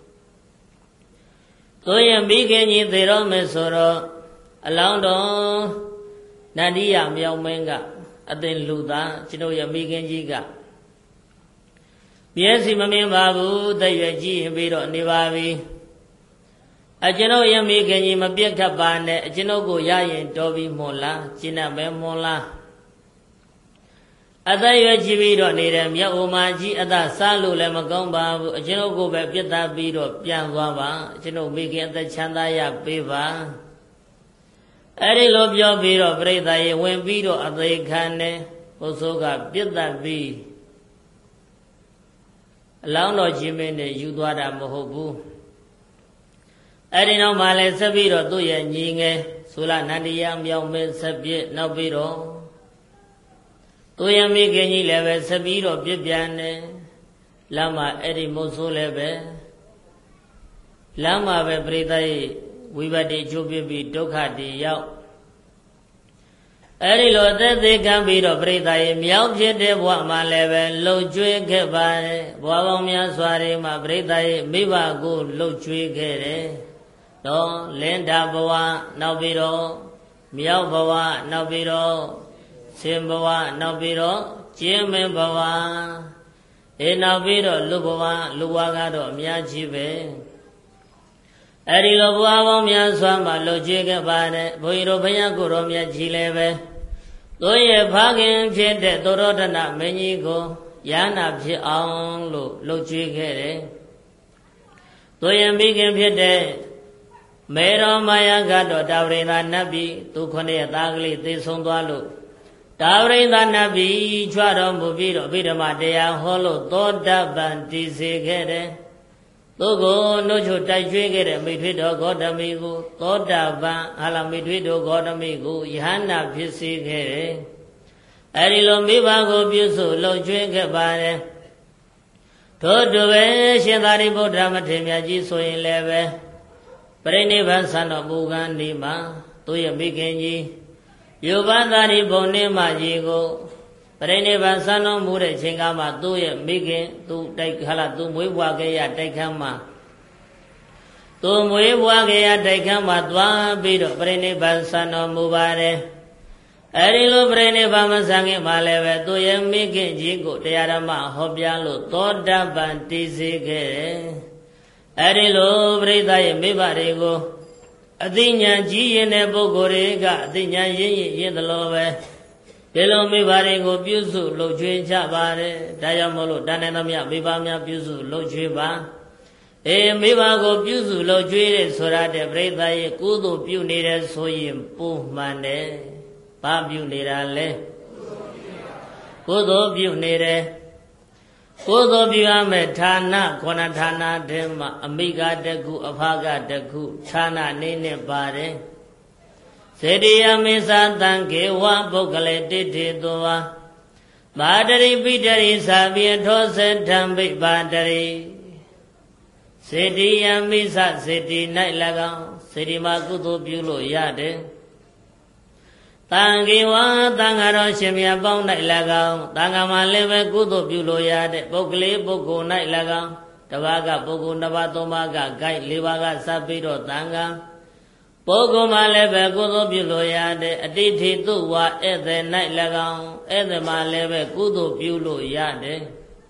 သူရဲ့မိခင်ကြီးသေတော့မယ်ဆိုတော့အလောင်းတော်နန္တိယမြောက်မင်းကအသင်လူသားကျွန်တော်ရဲ့မိခင်ကြီးကမျက်စိမမြင်ပါဘူးတရွယ်ကြည့်ပြီးတော့နေပါပြီအကျွန်ုပ်ရဲ့မိခင်ကြီးမပြတ်ခတ်ပါနဲ့အကျွန်ုပ်ကိုရရင်တော်ပြီမို့လားကျင့်တတ်ပဲမို့လားအသက်ရွယ်ကြည့်ပြီးတော့နေတဲ့မြတ်အိုမာကြီးအသက်စားလို့လည်းမကောင်းပါဘူးအကျွန်ုပ်ကိုပဲပြတ်သားပြီးတော့ပြန်သွားပါအကျွန်ုပ်မိခင်အသက်ချမ်းသာရပေးပါအဲ့ဒီလိုပြောပြီးတော့ပြိဿရေဝင်ပြီးတော့အသေးခံတယ်ဘုဆိုးကပြတ်သားပြီးအလောင်းတော်ကြီးမင်းနဲ့ယူသွားတာမဟုတ်ဘူးအဲ့ဒီနောက်မှလည်းဆက်ပြီးတော့သူ့ရဲ့ညီငယ်သုလနန္တိယမြောက်မင်းဆက်ပြစ်နောက်ပြီးတော့သူ့ရဲ့မိခင်ကြီးလည်းပဲဆက်ပြီးတော့ပြစ်ပြန်တယ်လမ်းမှာအဲ့ဒီမို့ဆိုးလည်းပဲလမ်းမှာပဲပြိဿရေဝိဘတ်တိချိုးပြပြီးဒုက္ခတွေရောက်အဲ့ဒီလိုအသက်သေးခံပြီးတော့ပြိဿရေမြောက်ဖြစ်တဲ့ဘဝမှာလည်းပဲလှုပ်ကြွေးခဲ့ပါတယ်ဘဝပေါင်းများစွာတွေမှာပြိဿရေမိဘကိုလှုပ်ကြွေးခဲ့တယ်တော့လင်းတာဘဝနောက်ပြီးတော့မြောက်ဘဝနောက်ပြီးတော့ရှင်ဘဝနောက်ပြီးတော့ကျင်းမင်းဘဝအဲနောက်ပြီးတော့လူဘဝလူဘဝကတော့အများကြီးပဲအဲ့ဒီလိုဘဝပေါင်းများစွာမှာလှုပ်ကြွေးခဲ့ပါတယ်ဘုန်းကြီးတို့ဘုရားကိုယ်တော်မြတ်ကြီးလည်းပဲသူရဲ့ဖခင်ဖြစ်တဲ့သောရဒနာမင်းကြီးကိုယာနာဖြစ်အောင်လို့လှုပ်ကြွေးခဲ့တယ်သူရဲ့မိခင်ဖြစ်တဲ့မေရောမာယာကတော့တာဝရိန္ဒနတ်ပြည်သူခုနှစ်ရဲ့သားကလေးသေဆုံးသွားလို့တာဝရိန္ဒနတ်ပြည်ချွတ်တော်မူပြီးတော့အဘိဓမ္မာတရားဟောလို့သောတပန်တည်စေခဲ့တယ်သူကိုနှုတ်ချုပ်တိုက်ကျွေးခဲ့တဲ့မိထွေတော်ဂေါတမီကိုသောတာပန်ဟာလာမိထွေတော်ဂေါတမီကိုယဟန္တာဖြစ်စေခဲ့တယ်အဲဒီလိုမိဘကိုပြုစုလှုပ်ကျွေးခဲ့ပါတယ်ထို့တူပဲရှင်သာရိပုတ္တရာမထေရမြတ်ကြီးဆိုရင်လည်းပဲပရိနိဗ္ဗာန်ဆံတော်မူကံဒီမှာသူရဲ့မိခင်ကြီးယူပသာရိဘုံနေမကြီးကိုပရိနိဗ္ဗာန်ဆံတော်မူတဲ့ချိန်ကမှသူ့ရဲ့မိခင်သူတိုက်ခလာသူမွေးဘွားခဲ့ရတိုက်ခန်းမှာသူမွေးဘွားခဲ့ရတိုက်ခန်းမှာသွားပြီးတော့ပရိနိဗ္ဗာန်ဆံတော်မူပါတယ်အဲဒီလိုပရိနိဗ္ဗာန်မဆံခင်မှာလည်းပဲသူရဲ့မိခင်ကြီးကိုတရားဓမ္မဟောပြလို့သောတပန်တည်စေခဲ့တယ်အဲ့ဒီလိုပရိသတ်ရဲ့မိဘတွေကိုအသိဉာဏ်ကြီးရင်တဲ့ပုဂ္ဂိုလ်တွေကအသိဉာဏ်ရင်းရင်ရင်သလိုပဲဒီလိုမိဘတွေကိုပြုစုလှုပ်ကြွေးကြပါတယ်ဒါကြောင့်မို့လို့တန်တဲ့သမျှမိဘများပြုစုလှုပ်ကြွေးပါအေးမိဘကိုပြုစုလှုပ်ကြွေးတဲ့ဆိုရတဲ့ပြိဿရဲ့ကုသိုလ်ပြုနေတဲ့ဆိုရင်ပို့မှန်တယ်ဘာပြုနေတာလဲကုသိုလ်ပြုနေတယ်ကုသိုလ်ပြုရမယ်ဌာနခုနဌာနတည်းမှာအမိကတခုအဖကတခုဌာနနေနဲ့ပါတယ်စေတယမေသာတံခေဝပုဂ္ဂလေတိတိတောဝါဘာတရိပိတရိသာပိထောသထံပိပါတရိစေတယမေသစေတီ၌၎င်းစေတီမှာကုသိုလ်ပြုလို့ရတယ်တံခေဝတံဃာတော်ရှင်မြတ်ပေါင်း၌၎င်းတံဃာမှာလည်းပဲကုသိုလ်ပြုလို့ရတဲ့ပုဂ္ဂလေပုဂ္ဂိုလ်၌၎င်းတပါးကပုဂ္ဂိုလ်နှစ်ပါးသုံးပါးကဂိုက်လေးပါးကစပ်ပြီးတော့တံဃာပုဂ္ဂိုလ်မှာလည်းပဲကုသိုလ်ပြုလို့ရတဲ့အတိဋ္ဌိတုဝါဧည့်သည်၌၎င်းဧည့်သည်မှာလည်းပဲကုသိုလ်ပြုလို့ရတယ်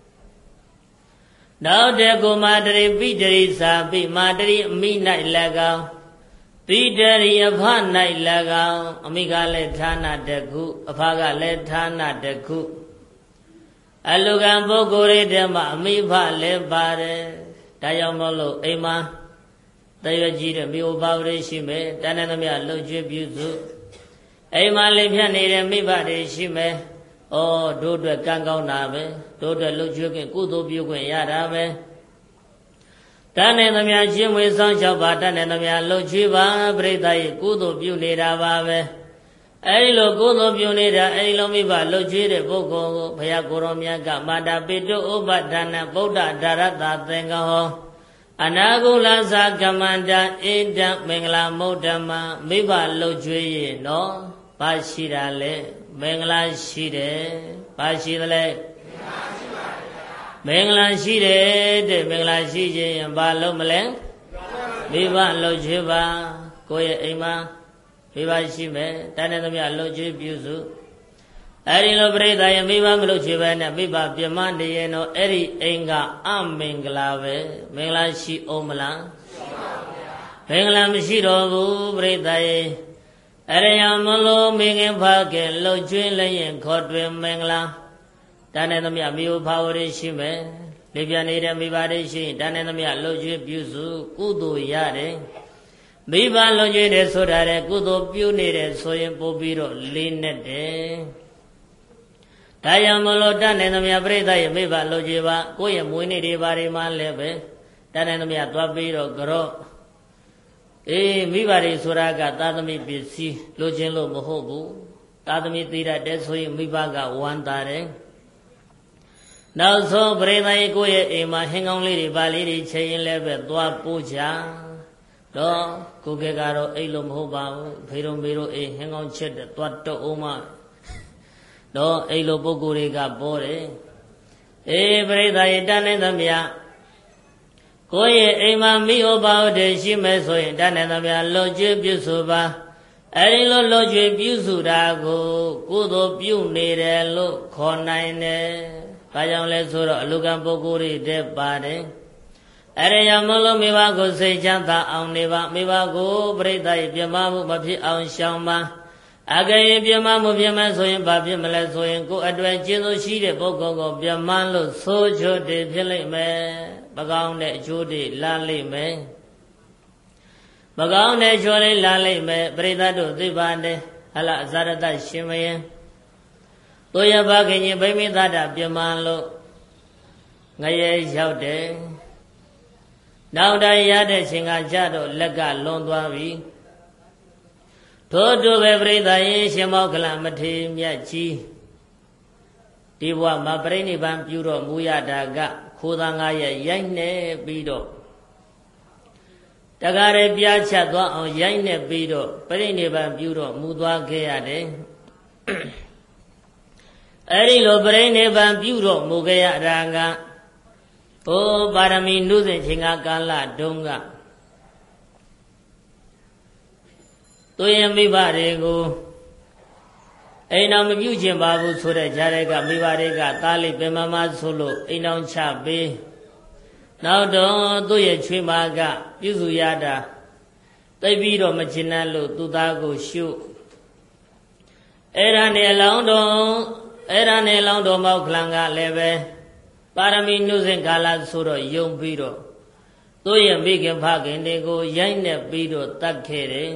နောက်တဲ့ကိုမာတရိပိတရိသာပိမာတရိအမိ၌၎င်းပိတရိအဖ၌၎င်းအမိကလည်းဌာနတခုအဖကလည်းဌာနတခုအလူကံပုဂ္ဂိုလ်တွေထဲမှာအမိဖလည်းပါတယ်ဒါကြောင့်မလို့အိမ်မှာတရွတ်ကြီးတဲ့မိဘဘာဝတွေရှိမယ်တဏ္ဍသမျှလှုပ်ကြွေးပြုစုအိမ်မှာလေးဖြတ်နေတဲ့မိဘတွေရှိမယ်ဩတို့အတွက်ကံကောင်းတာပဲတို့အတွက်လှုပ်ကြွေးခွင့်ကုသိုလ်ပြုခွင့်ရတာပဲတဏ္ဍသမျှချင်းဝေဆောင်၆ပါးတဏ္ဍသမျှလှုပ်ကြွေးပါပြိဿရဲ့ကုသိုလ်ပြုနေတာပါပဲအဲဒီလိုကုသိုလ်ပြုနေတာအဲဒီလိုမိဘလှုပ်ကြွေးတဲ့ပုဂ္ဂိုလ်ကိုဘုရားကိုရောမြတ်ကမာတာပိတုဥပဒဏဗုဒ္ဓဒါရတသင်္ကဟောအနာကုလသကမန္တဣဒံမင်္ဂလာမုဒ္ဓမမိဘလှုပ်ကြွေးရင်တော့ဘာရှိတာလဲမင်္ဂလာရှိတယ်ဘာရှိသလဲမင်္ဂလာရှိတယ်တဲ့မင်္ဂလာရှိခြင်းရင်ဘာလုပ်မလဲမိဘလှုပ်ကြွေးပါကိုယ့်ရဲ့အိမ်မှာမိဘရှိမယ်တဏ္ဍသမျှလှုပ်ကြွေးပြုစုအဲဒီလိုပြိဿရဲ့မိဘမလို့ချေပဲနဲ့မိဘပြမနေရင်တော့အဲ့ဒီအိမ်ကအမင်္ဂလာပဲမင်္ဂလာရှိအောင်မလားမင်္ဂလာမရှိတော့ဘူးပြိဿရဲ့အဲ့ဒီအောင်မလို့မင်းငင်ဖခင်လှုပ်ကျွင်းလည်းရင်ခေါ်တွင်မင်္ဂလာတဏ္ဍသမျှမိဘဘာဝတွေရှိမယ်လေပြနေတဲ့မိဘတွေရှိရင်တဏ္ဍသမျှလှုပ်ကျွင်းပြုစုကုသိုလ်ရတယ်မိဘလှုပ်ကျွင်းတယ်ဆိုတာတဲ့ကုသိုလ်ပြုနေတယ်ဆိုရင်ပို့ပြီးတော့လေးနဲ့တယ်ဒါကြောင့်မလို့တဏ္ဍသမျှပြိဿရဲ့မိဘလှုပ်ကြပါကိုယ့်ရဲ့မွေးနေ့တွေဘာတွေမှလည်းပဲတဏ္ဍသမျှသွားပြီးတော့ကြော့အေးမိဘတွေဆိုတာကသာသမီပစ္စည်းလိုချင်လို့မဟုတ်ဘူးသာသမီသိတတ်တဲ့ဆိုရင်မိဘကဝမ်းသာတယ်နောက်ဆုံးပြိဿရဲ့ကိုယ့်ရဲ့အိမ်မှာဟင်းကောင်းလေးတွေပါလေးတွေချိန်ရင်လည်းပဲသွားပို့ချတော့ကိုကဲကတော့အိတ်လို့မဟုတ်ပါဘူးဖေတို့မေတို့အိမ်ဟင်းကောင်းချက်တဲ့သွားတုတ်အောင်မတော့အဲ့လိုပုဂ္ဂိုလ်တွေကပေါ်တယ်အေးပြိဿရဲ့တဏ္ဍသမျှကိုယ့်ရဲ့အိမ်မှာမိဩဘာဝတည်းရှိမယ်ဆိုရင်တဏ္ဍသမျှလှုပ်ကြွေးပြုစုပါအဲ့ဒီလိုလှုပ်ကြွေးပြုစုတာကိုကုသိုလ်ပြုနေတယ်လို့ခေါ်နိုင်တယ်ဘာကြောင့်လဲဆိုတော့အလူကံပုဂ္ဂိုလ်တွေတဲ့ပါတယ်အဲ့ဒီရမလို့မိဘကိုစိတ်ချမ်းသာအောင်နေပါမိဘကိုပြိဿရဲ့ပြမမှုမဖြစ်အောင်ရှောင်ပါအကယ်၍ပြမမှုပြမဆိုရင်ဘာဖြစ်မလဲဆိုရင်ကိုယ်အတွက်ကျေးဇူးရှိတဲ့ပုဂ္ဂိုလ်ကိုပြမလို့ဆိုးချိုးတည်ဖြစ်လိမ့်မယ်မကောင်းတဲ့အကျိုးတွေလာလိမ့်မယ်မကောင်းတဲ့ချိုးလေးလာလိမ့်မယ်ပရိသတ်တို့သိပါတယ်ဟလာအဇရတရှင်မယံတို့ရပါခင်ကြီးဗိမိသတပြမလို့ငရဲရောက်တယ်နောက်တိုင်းရတဲ့ချိန်ကကြတော့လက်ကလွန်သွားပြီထို့တူပဲပြိဿရင်ရှင်မောကလမထေရမြတ်ကြီးဒီဘဝမှာပြိဋိဘံပြုတော့မူရတာကခိုးသားငါရဲ့ရိုက်နေပြီးတော့တကားရပြားချက်သွားအောင်ရိုက်နေပြီးတော့ပြိဋိဘံပြုတော့မူသွားခဲ့ရတယ်အဲ့ဒီလိုပြိဋိဘံပြုတော့မူခဲ့ရတာကဟိုပါရမီနုစဉ်ချိန်ကကာလတုန်းကသူရဲ့မိဘတွေကိုအိမ်တော်မပြုကျင်ပါဘူးဆိုတဲ့ကြားတဲ့ကမိဘတွေကသားလေးပင်မမဆိုလို့အိမ်တော်ချပေးနောက်တော့သူ့ရဲ့ချွေးမကပြုစုရတာသိပြီးတော့မကျင်တတ်လို့သူ့သားကိုရှုအဲ့ဒါနဲ့လောင်းတော်အဲ့ဒါနဲ့လောင်းတော်မောက်ခလန်ကလည်းပဲပါရမီနှုတ်စဉ်ကာလဆိုတော့ယုံပြီးတော့သူ့ရဲ့မိခင်ဖခင်တွေကိုရိုက်နှက်ပြီးတော့တတ်ခဲ့တယ်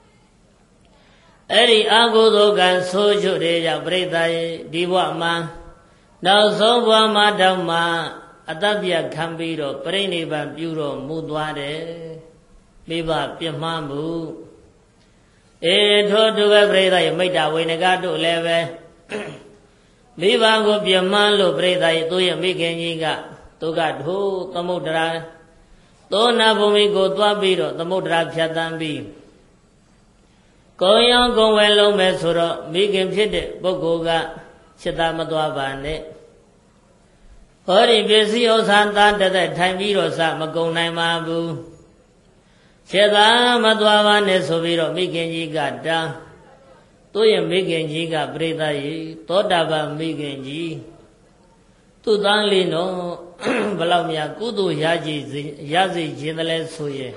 အဲ့ဒီအာဟုသောကံဆိုးချုပ်တဲ့ကြောင့်ပြိဿရဲ့ဒီဘဝမှာနောက်ဆုံးဘဝမှာတောင်မှအတ္တပြခံပြီးတော့ပြိဋိဘံပြုတော်မူသွားတယ်မိဘပြမမှုအေထို့သူပဲပြိဿရဲ့မိတ္တဝေနကတို့လည်းပဲမိဘကိုပြမလို့ပြိဿရဲ့သူ့ရဲ့မိခင်ကြီးကသူကထိုးသမုဒ္ဒရာသောနာဘုံမီကိုသွားပြီးတော့သမုဒ္ဒရာဖြတ်တန်းပြီးကုံရောင်ကုံဝဲလုံးမဲ့ဆိုတော့မိခင်ဖြစ်တဲ့ပုဂ္ဂိုလ်ကစိတ်သားမသွားပါနဲ့ဟောဒီပစ္စည်းဥစ္စာသားတသက်ထိုင်ပြီးတော့စမကုံနိုင်ပါဘူးစိတ်သားမသွားပါနဲ့ဆိုပြီးတော့မိခင်ကြီးကတားသူ့ရဲ့မိခင်ကြီးကပြိဿရေသောတာပန်မိခင်ကြီးသူ့သားလေးနော်ဘလောက်များကုသိုလ်ရကြည်ရစေခြင်းတလဲဆိုရင်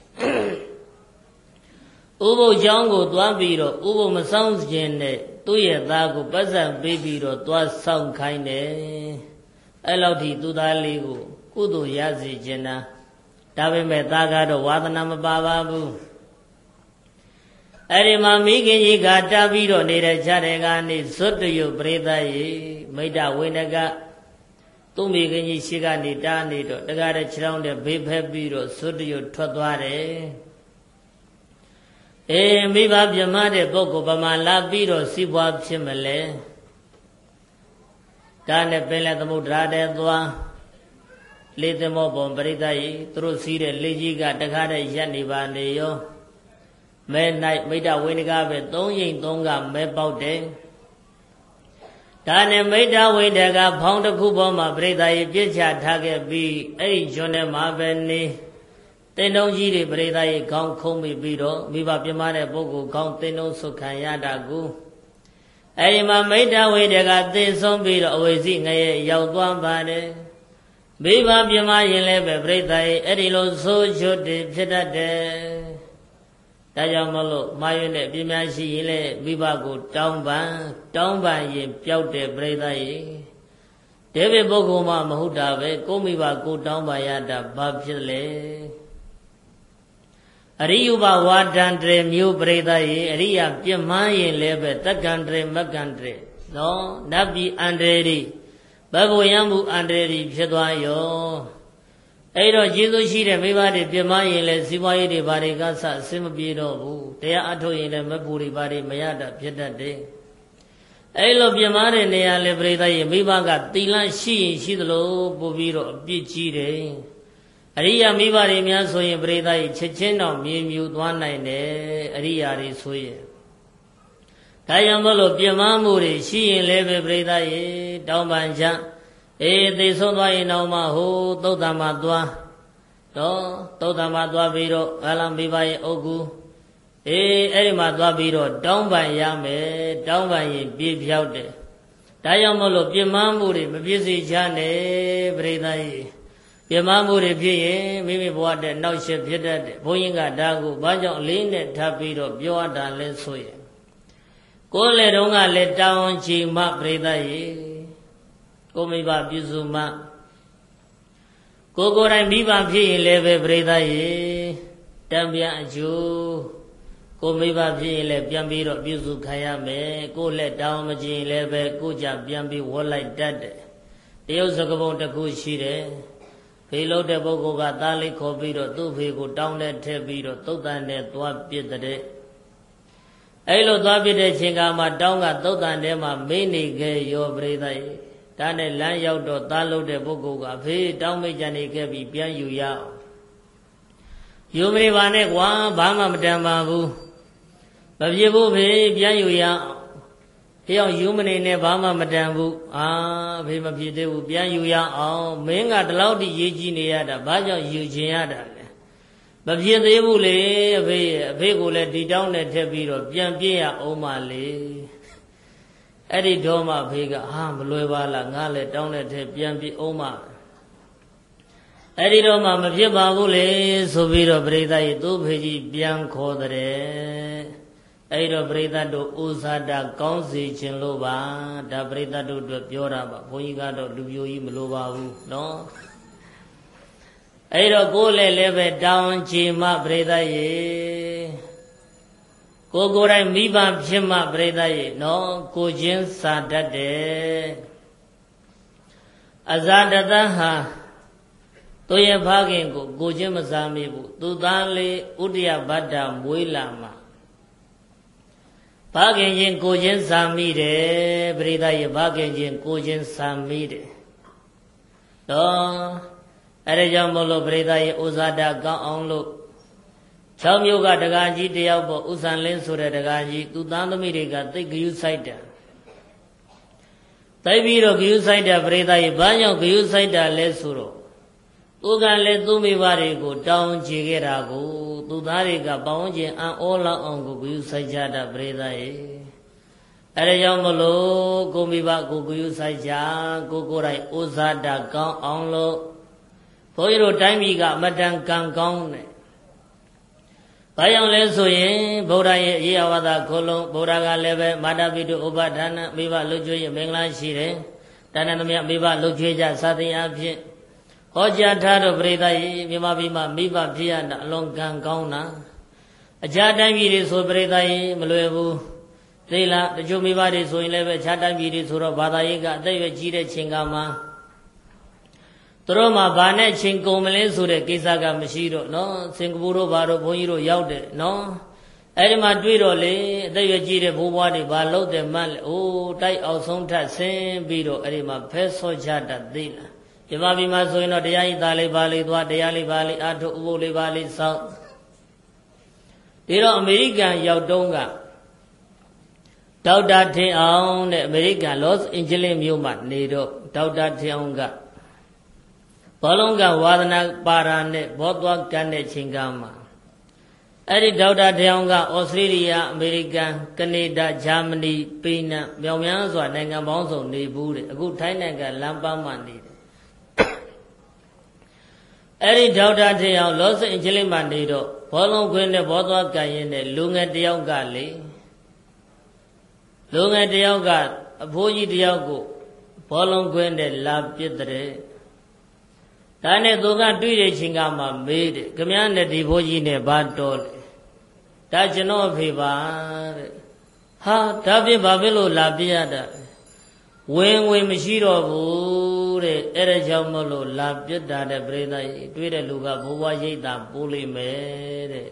ဥပုပ်เจ้าကိုသွားပြီးတော့ဥပုပ်မဆောင်ခြင်းနဲ့သူ့ရဲ့သားကိုပတ်စံပေးပြီးတော့သွားဆောင်ခိုင်းတယ်အဲ့လောက်ထိသူ့သားလေးကိုကုသိုလ်ရစေခြင်းတာဒါပေမဲ့သားကတော့ဝါသနာမပါပါဘူးအဲ့ဒီမှာမိခင်ကြီးကတားပြီးတော့နေတဲ့ခြားတဲ့ကနေဇွတ်တယုပရိသတ်ရေမိတ္တဝေနကသူ့မိခင်ကြီးရှိကနေတားနေတော့တကားတဲ့ခြေထောက်နဲ့ဘေးဖက်ပြီးတော့ဇွတ်တယုထွက်သွားတယ်အေးမိဘပြမတဲ့ပုဂ္ဂိုလ်ဗမာလာပြီးတော့စီးပွားဖြစ်မလဲဒါနဲ့ပင်လည်းသမုဒ္ဒရာတဲ့သွားလေသမောပုံပရိသတ်ရေသူတို့စီးတဲ့လေကြီးကတကားတဲ့ရက်နေပါနေရောမဲ၌မိတ္တဝေနကပဲသုံးရင်သုံးကမဲပေါက်တယ်ဒါနဲ့မိတ္တဝေနကဖောင်းတစ်ခုပေါ်မှာပြိဿရေပြစ်ချထားခဲ့ပြီးအဲ့ဒီကျွန်းထဲမှာပဲနေတင်တုံးကြီးတွေပြိဿရေခေါင်းခုံးပြီးပြီးတော့မိဘပြမတဲ့ပုဂ္ဂိုလ်ခေါင်းတင်တုံးဆုတ်ခံရတာကိုအဲ့ဒီမှာမိတ္တဝေနကသေဆုံးပြီးတော့အဝိဇ္ဇိငရဲရောက်သွားပါတယ်မိဘပြမရင်လည်းပဲပြိဿရေအဲ့ဒီလိုဆိုးချွတ်တွေဖြစ်တတ်တယ်ဒါကြောင့်မလို့မာရွေးနဲ့ပြင်းများရှိရင်လေမိဘကိုတောင်းပန်တောင်းပန်ရင်ပျောက်တဲ့ပြိဿရေဒေဝပုဂ္ဂိုလ်မှမဟုတ်တာပဲကိုမိဘကိုတောင်းပန်ရတာဘာဖြစ်လဲအရိယဘဝါဒံတရေမျိုးပြိဿရေအရိယပြင်းမှန်းရင်လည်းပဲတက္ကံတရေမက္ကံတရေနော်နတ်ပြည်အန္တရေဘဂဝယံမှုအန္တရေဖြစ်သွားရောအဲ့တော့ကျေးဇူးရှိတဲ့မိဘတွေပြမရင်လည်းစီးပွားရေးတွေဘာတွေကစအစင်မပြေတော့ဘူးတရားအထုတ်ရင်လည်းမပူတွေဘာတွေမရတာဖြစ်တတ်တယ်အဲ့လိုပြမတဲ့နေရာလေပြိဿရေမိဘကတီလန့်ရှိရင်ရှိသလိုပို့ပြီးတော့အပြစ်ကြီးတယ်အရိယာမိဘတွေများဆိုရင်ပြိဿရေချက်ချင်းတော့မြေမြူသွားနိုင်တယ်အရိယာတွေဆိုရင်ဒါကြောင့်မလို့ပြမမှုတွေရှိရင်လည်းပဲပြိဿရေတောင်းပန်ချအေးသိဆုံးသွားရင်တော့မှဟိုသုတ်တံမှာသွားတော့သုတ်တံမှာသွားပြီးတော့ဘာလမိဘရဲ့အုတ်ကူအေးအဲ့ဒီမှာသွားပြီးတော့တောင်းပန်ရမယ်တောင်းပန်ရင်ပြေဖြောက်တယ်ဒါကြောင့်မလို့ပြမမှုတွေမပြည့်စုံချနဲ့ပရိသတ်ကြီးပြမမှုတွေဖြစ်ရင်မိမိဘဝတဲ့နောက်ရှက်ဖြစ်တတ်တယ်ဘုန်းကြီးကဒါကိုဘာကြောင့်အလေးနဲ့ထပ်ပြီးတော့ပြောရတာလဲဆိုရင်ကိုယ်လေတုန်းကလည်းတောင်းချီမှပရိသတ်ကြီးကိုမိဘပြုစုမှကိုကိုယ်တိုင်မိဘဖြစ်ရင်လည်းပဲပြိဿရေတံပြန်အကျိုးကိုမိဘဖြစ်ရင်လည်းပြန်ပြီးတော့ပြုစုခံရမယ်ကိုလက်တောင်းမကြည့်လည်းပဲကိုကြပြန်ပြီးဝတ်လိုက်တတ်တယ်တရုတ်စကပုံတစ်ခုရှိတယ်ဖေလို့တဲ့ပုဂ္ဂိုလ်ကသားလေးခေါ်ပြီးတော့သူ့ဖေကိုတောင်းတဲ့ထည့်ပြီးတော့သုတ်တန်နဲ့သွားပြစ်တဲ့အဲ့လိုသွားပြတဲ့ချိန်ကမှတောင်းကသုတ်တန်ထဲမှာမေးနေခဲ့ရောပြိဿရေဒါနဲ့လမ်းရောက်တော့သားလို့တဲ့ပုဂ္ဂိုလ်ကဖေးတောင်းမိတ်ကြံနေခဲ့ပြီးပြန်ယူရအောင်ယူမနေပါနဲ့ကွာဘာမှမတန်ပါဘူးမဖြစ်ဘူးဖေးပြန်ယူရအောင်ဖေးအောင်ယူမနေနဲ့ဘာမှမတန်ဘူးအာဖေးမဖြစ်သေးဘူးပြန်ယူရအောင်မင်းကဒီလောက်ထိရေးကြည့်နေရတာဘာကြောင့်ယူခြင်းရတာလဲမဖြစ်သေးဘူးလေအဖေအဖေကိုလည်းဒီတောင်းနဲ့ထည့်ပြီးတော့ပြန်ပြည့်ရအောင်ပါလေအဲ့ဒီတော့မှဖေးကဟာမလွယ်ပါလားငါလည်းတောင်းတဲ့ထဲပြန်ပြီးအောင်မအဲ့ဒီတော့မှမဖြစ်ပါဘူးလေဆိုပြီးတော့ပရိသတ်ရေသူ့ဖေးကြီးပြန်ခေါ်တဲ့အဲ့တော့ပရိသတ်တို့ဥဇာတာကောင်းစေခြင်းလို့ပါဒါပရိသတ်တို့အတွက်ပြောတာပါဘုန်းကြီးကတော့လူပြိုကြီးမလိုပါဘူးနော်အဲ့တော့ကိုယ်လည်းလည်းပဲတောင်းချေမှပရိသတ်ရေကိုကိုယ်တိုင်မိဘဖြစ်မှပရိသတ်ရေနော်ကိုချင်းစာတတ်တယ်အဇာတတဟာသူရဲ့ဖခင်ကိုကိုချင်းမစားမိဘူးသူသားလေးဥဒိယဗတ္တမွေးလာမှာဖခင်ချင်းကိုချင်းစာမိတယ်ပရိသတ်ရေဖခင်ချင်းကိုချင်းစာမိတယ်တော့အဲ့ဒါကြောင့်မို့လို့ပရိသတ်ရေဥဇာတကောင်းအောင်လို့၆မျိုးကတက္ကကြီးတယောက်ပေါ့ဥဇံလင်းဆိုတဲ့တက္ကကြီးသူသားသမီးတွေကသိဂယုဆိုင်တယ်သိပြီးတော့ဂယုဆိုင်တယ်ပရိသတ်ရေဘာကြောင့်ဂယုဆိုင်တာလဲဆိုတော့သူကလည်းသူမိဘတွေကိုတောင်းချေခဲ့တာကိုသူသားတွေကပေါင်းခြင်းအံ့ဩလောက်အောင်ကိုဂယုဆိုင်ကြတာပရိသတ်ရေအဲဒါကြောင့်မလို့ကိုမိဘကိုဂယုဆိုင်ကြကိုကိုယ်တိုင်ဥဇာတကောင်းအောင်လို့ဘုန်းကြီးတို့တိုင်းပြည်ကအမတန်ကံကောင်းတယ်ဘာကြောင့်လဲဆိုရင်ဗုဒ္ဓရဲ့အရေးအဝါဒခိုးလုံးဗုဒ္ဓကလည်းပဲမာတာပိတုဥပဒါနမိဘလှုပ်ကြွေးရင်မင်္ဂလာရှိတယ်ဒါနသမီးမိဘလှုပ်ကြွေးကြစသည်အဖြစ်ဟောကြားထားတော့ပရိသတ်ရေမြမပြီးမှမိဘဖြစ်ရတာအလွန်ကံကောင်းတာအခြားတိုင်းပြည်တွေဆိုပရိသတ်ရေမလွယ်ဘူးသိလားတချို့မိဘတွေဆိုရင်လည်းပဲအခြားတိုင်းပြည်တွေဆိုတော့ဘာသာရေးကအသက်ရွယ်ကြီးတဲ့ချိန်ကမှသူတို့မှာဘာနဲ့ချင်းကုန်မလဲဆိုတဲ့ကိစ္စကမရှိတော့နော်စင်ကာပူတို့ဘာတို့ဘုန်းကြီးတို့ရောက်တယ်နော်အဲ့ဒီမှာတွေ့တော့လေအသက်ရွယ်ကြီးတဲ့ဘိုးဘွားတွေဘာလုပ်တယ်မှလဲအိုးတိုက်အောင်ဆုံးထဆင်းပြီးတော့အဲ့ဒီမှာဖဲဆော့ချတတ်သေးလားပြမပြီးမှဆိုရင်တော့တရားဤသားလေးပါလေးသွားတရားလေးပါလေးအာထုဥပုပ်လေးပါလေးစောင့်ဒီတော့အမေရိကန်ရောက်တုန်းကဒေါက်တာထင်အောင်တဲ့အမေရိကန်လော့စ်အန်ဂျလိစ်မြို့မှာနေတော့ဒေါက်တာထင်အောင်ကဘောလုံးကဝါဒနာပါရာနဲ့ဘောသွားကန်တဲ့ချိန်ကမှာအဲ့ဒီဒေါက်တာထင်အောင်ကဩစတြေးလျအမေရိကန်ကနေဒါဂျာမနီပိနံမြောင်များစွာနိုင်ငံပေါင်းစုံနေဘူးတဲ့အခုထိုင်းနိုင်ငံလမ်းပန်းမှာနေတယ်အဲ့ဒီဒေါက်တာထင်အောင်လော့စ်အန်ဂျလိစ်မှာနေတော့ဘောလုံးခွင်းနဲ့ဘောသွားကန်ရင်နဲ့လူငယ်တယောက်ကလေလူငယ်တယောက်ကအဖိုးကြီးတယောက်ကိုဘောလုံးခွင်းနဲ့လာပစ်တဲ့ဒါနဲ့သူကတွေ့တဲ့ချိန်ကမှမေးတယ်ခမည်းနဲ့ဒီဘိုးကြီးနဲ့ဘာတော်လဲဒါကျွန်တော်အဖေပါတဲ့ဟာဒါဖြင့်ဘာဖြစ်လို့လာပြရတာဝင်ဝင်မရှိတော့ဘူးတဲ့အဲ့ဒါကြောင့်မလို့လာပြစ်တာတဲ့ပြိဿကြီးတွေ့တဲ့လူကဘိုးဘွားရိတ်တာပိုးလိမ့်မယ်တဲ့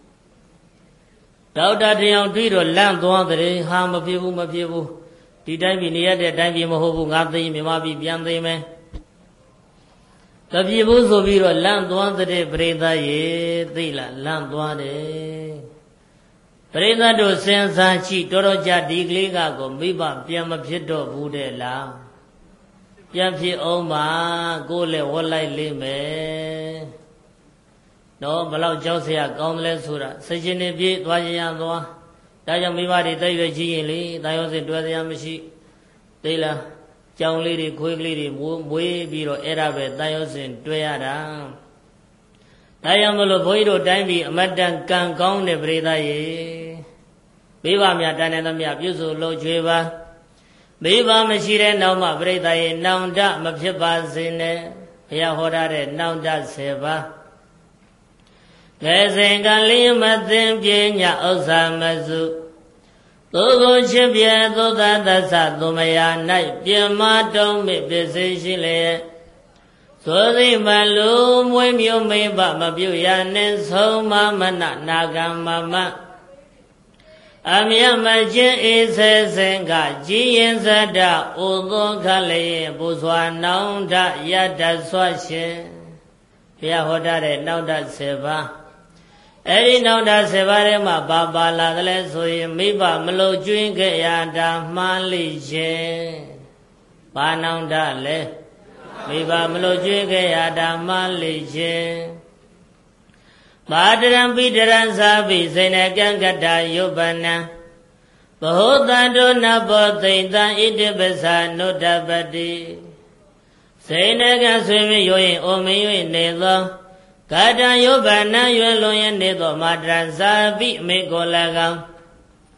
ဒေါက်တာတင်အောင်တွေ့တော့လန့်သွားတဲ့ဟာမဖြစ်ဘူးမဖြစ်ဘူးဒီတိုင်းပြည်နေရတဲ့အတိုင်းပြည်မဟုတ်ဘူးငါသိရင်မြန်မာပြည်ပြန်သိမယ်တပြေဘူးဆိုပြီးတော့လန့်သွားတဲ့ပရိသတ်ရေသိလားလန့်သွားတယ်ပရိသတ်တို့စဉ်းစားကြည့်တော်တော်ကြဒီကလေးကကိုမိဘပြန်မဖြစ်တော့ဘူးတဲ့လားပြန်ဖြစ်အောင်ပါကိုယ်လည်းဝတ်လိုက်လိမ့်မယ်တော့ဘလောက်ကြောက်เสียကောင်းတယ်လဲဆိုတာစိတ်ချင်းနေပြေးသွားရရသွားဒါကြောင့်မိဘတွေတည့်ရွယ်ကြီးရင်လေတာယောစင်တွဲစရာမရှိသိလားကြောင်လေးတွေခွေးကလေးတွေမွေးပြီးတော့အဲ့ဒါပဲတန်ရုံးစင်တွေ့ရတာဒါကြောင့်မလို့ဘုန်းကြီးတို့တိုင်းပြည်အမတ်တန်ကံကောင်းတဲ့ပရိသတ်ရေမိဘများတန်တဲ့သမျှပြုစုလို့ကြွေပါမိဘမရှိတဲ့နောက်မှပရိသတ်ရေနောင်တမဖြစ်ပါစေနဲ့ဘုရားဟောထားတဲ့နောင်တဆယ်ပါးကဲစဉ်ကလေးမသိပညာဥစ္စာမစုသူကိုချစ်ပြဲသုဒ္ဓသသသုမယာ၌ပြင်မတုံးမိပစ္စည်းရှိလေသောသိမလူမွေးမျိုးမိဘမပြုရနှင့်ဆုံးမမနနာဂံမမအမြတ်မချင်းအေးဆဲစင်ကကြည်ရင်ဇဒဥသောခလည်းပူစွာနောင်တယတ္တဆွရှင်ဘုရားဟောထားတဲ့နောက်တဆယ်ပါးအဲ့ဒီနောက်တာဆယ်ပါးထဲမှာဘာပါလာသလဲဆိုရင်မိဘမလို့ကျွင်းခဲ့ရတာမှားလိခြင်းဘာနောင်တလဲမိဘမလို့ကျွင်းခဲ့ရတာမှားလိခြင်းဘာတရံပိတရံသာပိစေနကံကတယုပနံဘဟုတံတောနဘောသိတံဣတိပ္ပသနုတ္တပတိစေနကံဆွေမရွရင်အိုမရွနေသောကာတံယောဗနံရွယ်လွန်ရနေသောမာတရံဇာပိအမေကို၎င်း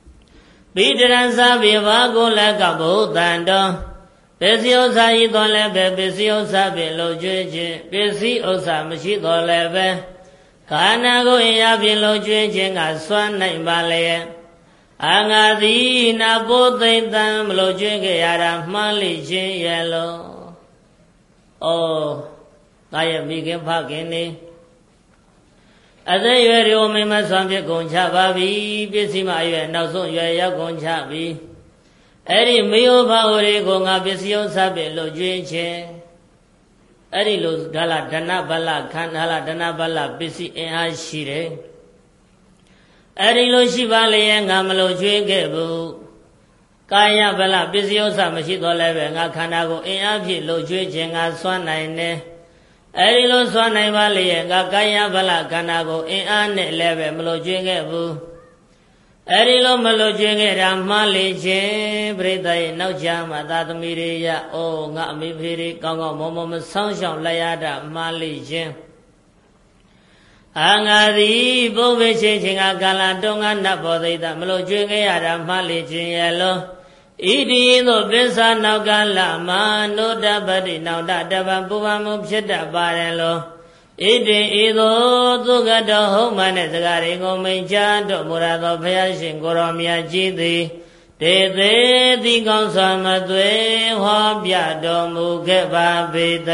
ပိတရံသာဘေဘာကိုလည်းကဗုဒ္ဓံတော်ပစ္စည်းဥစ္စာဤတော်လည်းပဲပစ္စည်းဥစ္စာဖြင့်လှုပ်ကြွေးခြင်းပစ္စည်းဥစ္စာမရှိတော်လည်းပဲခန္ဓာကိုယ်အရာဖြင့်လှုပ်ကြွေးခြင်းကစွမ်းနိုင်ပါလျက်အငါသည်နဘုသိတံမလှုပ်ကြွေးခဲ့ရတာမှန်းလိခြင်းရဲ့လို့ဩငါရဲ့မိခင်ဖခင်နေအသက်ရွယ်ရောမိမဆွမ်းဖြစ်ကုန်ချပါပြီပစ္စည်းမအရွယ်နောက်ဆုံးရွယ်ရောက်ကုန်ချပြီအဲ့ဒီမေယောဘာဝတွေကိုငါပစ္စည်းဥစ္စာဖြင့်လှုပ်ကြွေးခြင်းအဲ့ဒီလိုဒါလဒနဗလခန္ဓာလဒနဗလပစ္စည်းအင်အားရှိတယ်အဲ့ဒီလိုရှိပါလေငါမလှုပ်ကြွေးခဲ့ဘူးကာယဗလပစ္စည်းဥစ္စာမရှိတော့လည်းပဲငါခန္ဓာကိုအင်အားဖြင့်လှုပ်ကြွေးခြင်းငါစွမ်းနိုင်တယ်အဲ့ဒီလိုစွမ်းနိုင်ပါလေငါကာယဗလခန္ဓာကိုအင်အားနဲ့လည်းပဲမလှုပ်ကြွေးခဲ့ဘူးအဲ့ဒီလိုမလှုပ်ကြွေးခဲ့တာမှားလေခြင်းပြိတ္တရဲ့နောက်ကြမှာသာသမီတွေရအိုးငါအမေဖေတွေကောင်းကောင်းမောမောမဆောင်းရှောင်းလိုက်ရတာမှားလေခြင်းအာငါသည်ဘုဗ္ဗေချင်းချင်းကကာလတုံးကနတ်ဘောဓိတမလှုပ်ကြွေးခဲ့ရတာမှားလေခြင်းရဲ့လို့ဣတိသောပစ္ဆာနောက်ကလမနုတ္တပတိနောတတပံပူပံမှုဖြစ်တတ်ပါတယ်လို့ဣတိဤသို့သုခတောဟုတ်မှန်တဲ့စကားတွေကိုမိန်ကြားတော်မူရသောဘုရားရှင်ကိုရောမြတ်ကြီးသည်တေသေးတိကောင်းစွာမသွေဟောပြတော်မူခဲ့ပါပေတ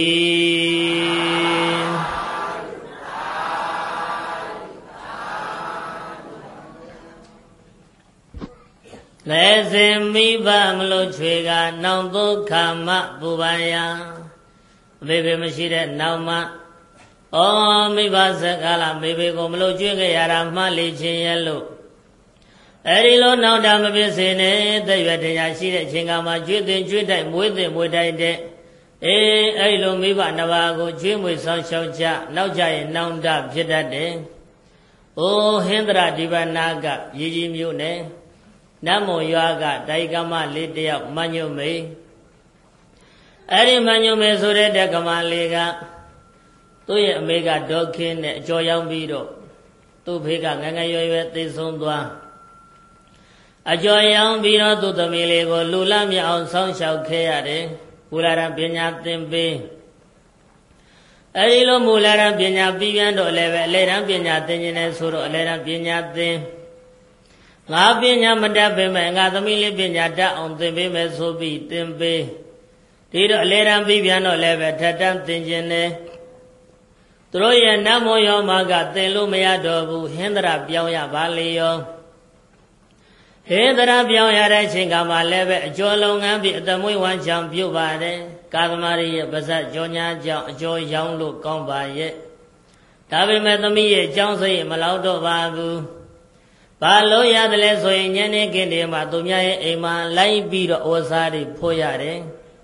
ည်းလေစင်မိဘမလို့ချွေကနောင်ဒုက္ခမပူပါယအဘေဘေမရှိတဲ့နောက်မှဩမိဘစကားလားမေဘေကိုမလို့ကျွေးခဲ့ရတာမှလေခြင်းရဲ့လို့အဲ့ဒီလိုနောက်တာမဖြစ်စေနဲ့သက်ရွယ်တရားရှိတဲ့အချိန်ကမှကျွေးတင်ကျွေးတိုက်မွေးတင်မွေးတိုက်တဲ့အေးအဲ့ဒီလိုမိဘနှစ်ပါးကိုကျွေးမွေးဆောင်ရှောက်ကြနောက်ကြရင်နောင်တဖြစ်တတ်တယ်။အိုဟင်္ဒရာဒီပနာကရည်ကြီးမျိုးနဲ့နတ်မွန်ရွာကတိုင်ကမလေးတယောက်မညွတ်မေအဲ့ဒီမညွတ်မေဆိုတဲ့တက္ကမလေးကသူ့ရဲ့အမေကဒေါခင်းနဲ့အကျော်ရောက်ပြီးတော့သူ့ဖေးကငငယ်ရွယ်ရွယ်သိဆုံးသွားအကျော်ရောက်ပြီးတော့သူ့သမီးလေးကိုလူလမြအောင်ဆောင်းလျှောက်ခဲ့ရတယ်မူလရပညာသင်ပေးအဲဒီလိုမူလရပညာပြီးပြန်တော့လည်းပဲအလေရန်ပညာသင်ခြင်းနဲ့ဆိုတော့အလေရန်ပညာသင်ငါပညာမတတ်ပေမဲ့ငါသမီးလေးပညာတတ်အောင်သင်ပေးမယ်ဆိုပြီးသင်ပေးဒီတော့အလေရန်ပြီးပြန်တော့လည်းပဲထက်တန်းသင်ခြင်းနဲ့သူတို့ရဲ့နတ်မောယောမကသင်လို့မရတော့ဘူးဟင်္ဒရာပြောင်းရပါလေရောဟင်္ဒရာပြောင်းရတဲ့အချိန်ကမှလည်းပဲအကျော်လုံငန်းပြီးအသမွေးဝမ်းချောင်ပြုတ်ပါတယ်ကာသမารရဲ့ပါဇက်ကြောညာကြောင့်အကျော်ရောင်းလို့ကောင်းပါရဲ့ဒါပေမဲ့သမီးရဲ့အကြောင်းစိတ်မလောက်တော့ပါဘူးဘာလို့ရတယ်လဲဆိုရင်ညနေခင်းတည်းမှာသူများရဲ့အိမ်မှာလိုက်ပြီးတော့ဩဇာတွေဖိုးရတယ်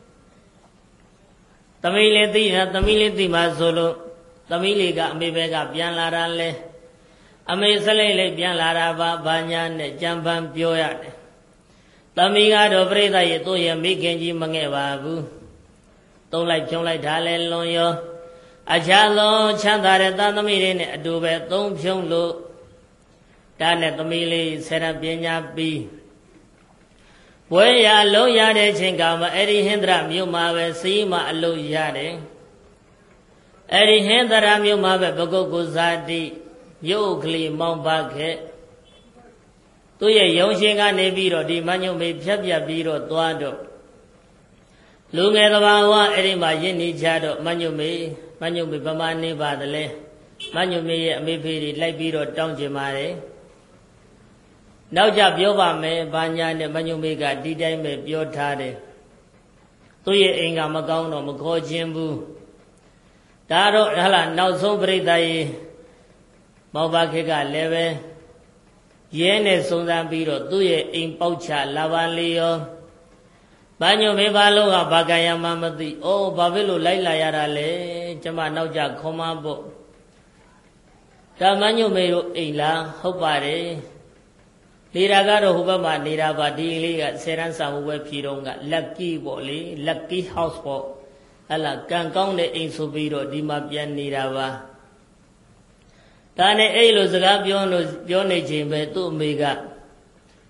သမီးလေးသိတာသမီးလေးသိမှဆိုလို့သမီးလေးကအမေဘက်ကပြန်လာတာလဲအမေစလိတ်လေးပြန်လာတာပါဘာညာနဲ့ကြံပန်းပြောရတယ်သမီးကတော့ပြိဿရဲ့သူ့ရဲ့မိခင်ကြီးမငဲ့ပါဘူးသုံးလိုက်ဖြုံးလိုက်တာလဲလွန်ရောအခြားသောချမ်းသာတဲ့သားသမီးတွေနဲ့အတူပဲသုံးဖြုံးလို့ဒါနဲ့သမီးလေးဆရာပညာပြီးဘွဲရလုံးရတဲ့ချိန်ကမှအဲ့ဒီဟင်္ဒရာမြို့မှာပဲစီးမှအလုပ်ရတယ်အဲ့ဒီဟင်္ဒရာမြို့မှာပဲဘဂုတ်ကုဇာတိရုပ်ကလေးမောင်းပါခဲ့သူ့ရဲ့ရုံရှင်ကနေပြီးတော့ဒီမညုံမေဖြတ်ပြပြီးတော့သွားတော့လူငယ်တဘာဝအဲ့ဒီမှာယဉ်နေကြတော့မညုံမေမညုံမေဗမာနေပါတယ်လေမညုံမေရဲ့အမေဖေတွေလိုက်ပြီးတော့တောင်းကျင်ပါတယ်နောက်ကြပြောပါမယ်ဘာညာနဲ့မညုံမေကဒီတိုင်းပဲပြောထားတယ်သူ့ရဲ့အိမ်ကမကောင်းတော့မခေါ်ခြင်းဘူးဒါတော့ဟလာနောက်ဆုံးပြိဿရေမောဘခေကလည်းပဲရဲနဲ့စုံစမ်းပြီးတော့သူ့ရဲ့အိမ်ပေါက်ချလာပါလေရောဘာညိုမေဘာလို့ကဘာကံရမှမသိ။အိုးဘာဖြစ်လို့လိုက်လာရတာလဲကျမနောက်ကြခေါ်မဖို့ဒါမညိုမေတို့အိမ်လားဟုတ်ပါတယ်နေတာကတော့ဟိုဘက်မှာနေတာပါဒီလေးကဆယ်ရန်စာဟိုဘက်ဖြီတော့က lucky ပေါ့လေ lucky house ပေါ့ဟလာကံကောင်းတဲ့အိမ်ဆိုပြီးတော့ဒီမှာပြန်နေတာပါဒါနဲ့အဲ့လိုစကားပြောလို့ပြောနေချိန်ပဲသူ့အမေက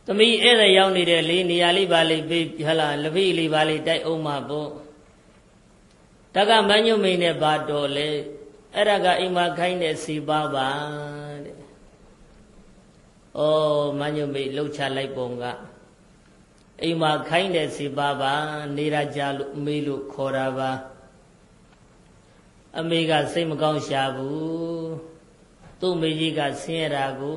သမီးအဲ့ဒါရောက်နေတဲ့လေနေရာလေးပါလေးပြီးဟလာလပိလေးပါလေးတိုက်အောင်မှာပေါ့တက္ကမညုမိန်နဲ့ဘာတော်လဲအဲ့ဒါကအိမ်မှာခိုင်းတဲ့စီပါပါတဲ့ဩမညုမိန်လှုပ်ချလိုက်ပုံကအိမ်မှာခိုင်းတဲ့စီပါပါနေရကြလို့အမေလို့ခေါ်တာပါအမေကစိတ်မကောင်းရှာဘူးသူ့မိကြီးကဆင်းရတာကို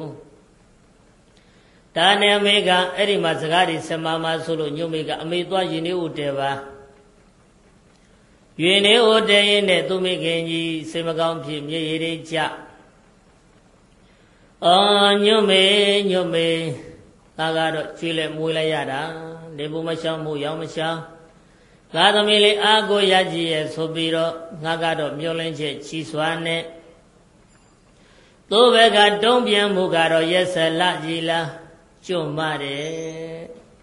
ဒါနဲ့အမေကအဲ့ဒီမှာစကားတွေဆက်မမဆိုလို့ညုံမေကအမေသွားရင်နေဦးတယ်ပါရင်နေဦးတယ်ရင်နဲ့သူ့မိခင်ကြီးစိတ်မကောင်းဖြစ်မြေရည်တွေကြအော်ညုံမေညုံမေဒါကတော့ကျွေးလဲမွေးလိုက်ရတာနေဘူးမရှောင်းမှုရောင်းမရှောင်းငါသမီးလေးအာကိုရကြည့်ရဲ့ဆိုပြီးတော့ငါကတော့မျောလင်းချက်ချီစွာနဲ့သူ့ဘက်ကတုံးပြန်မှုကတော့ရက်ဆက်လကြီးလားကျွတ်မတယ်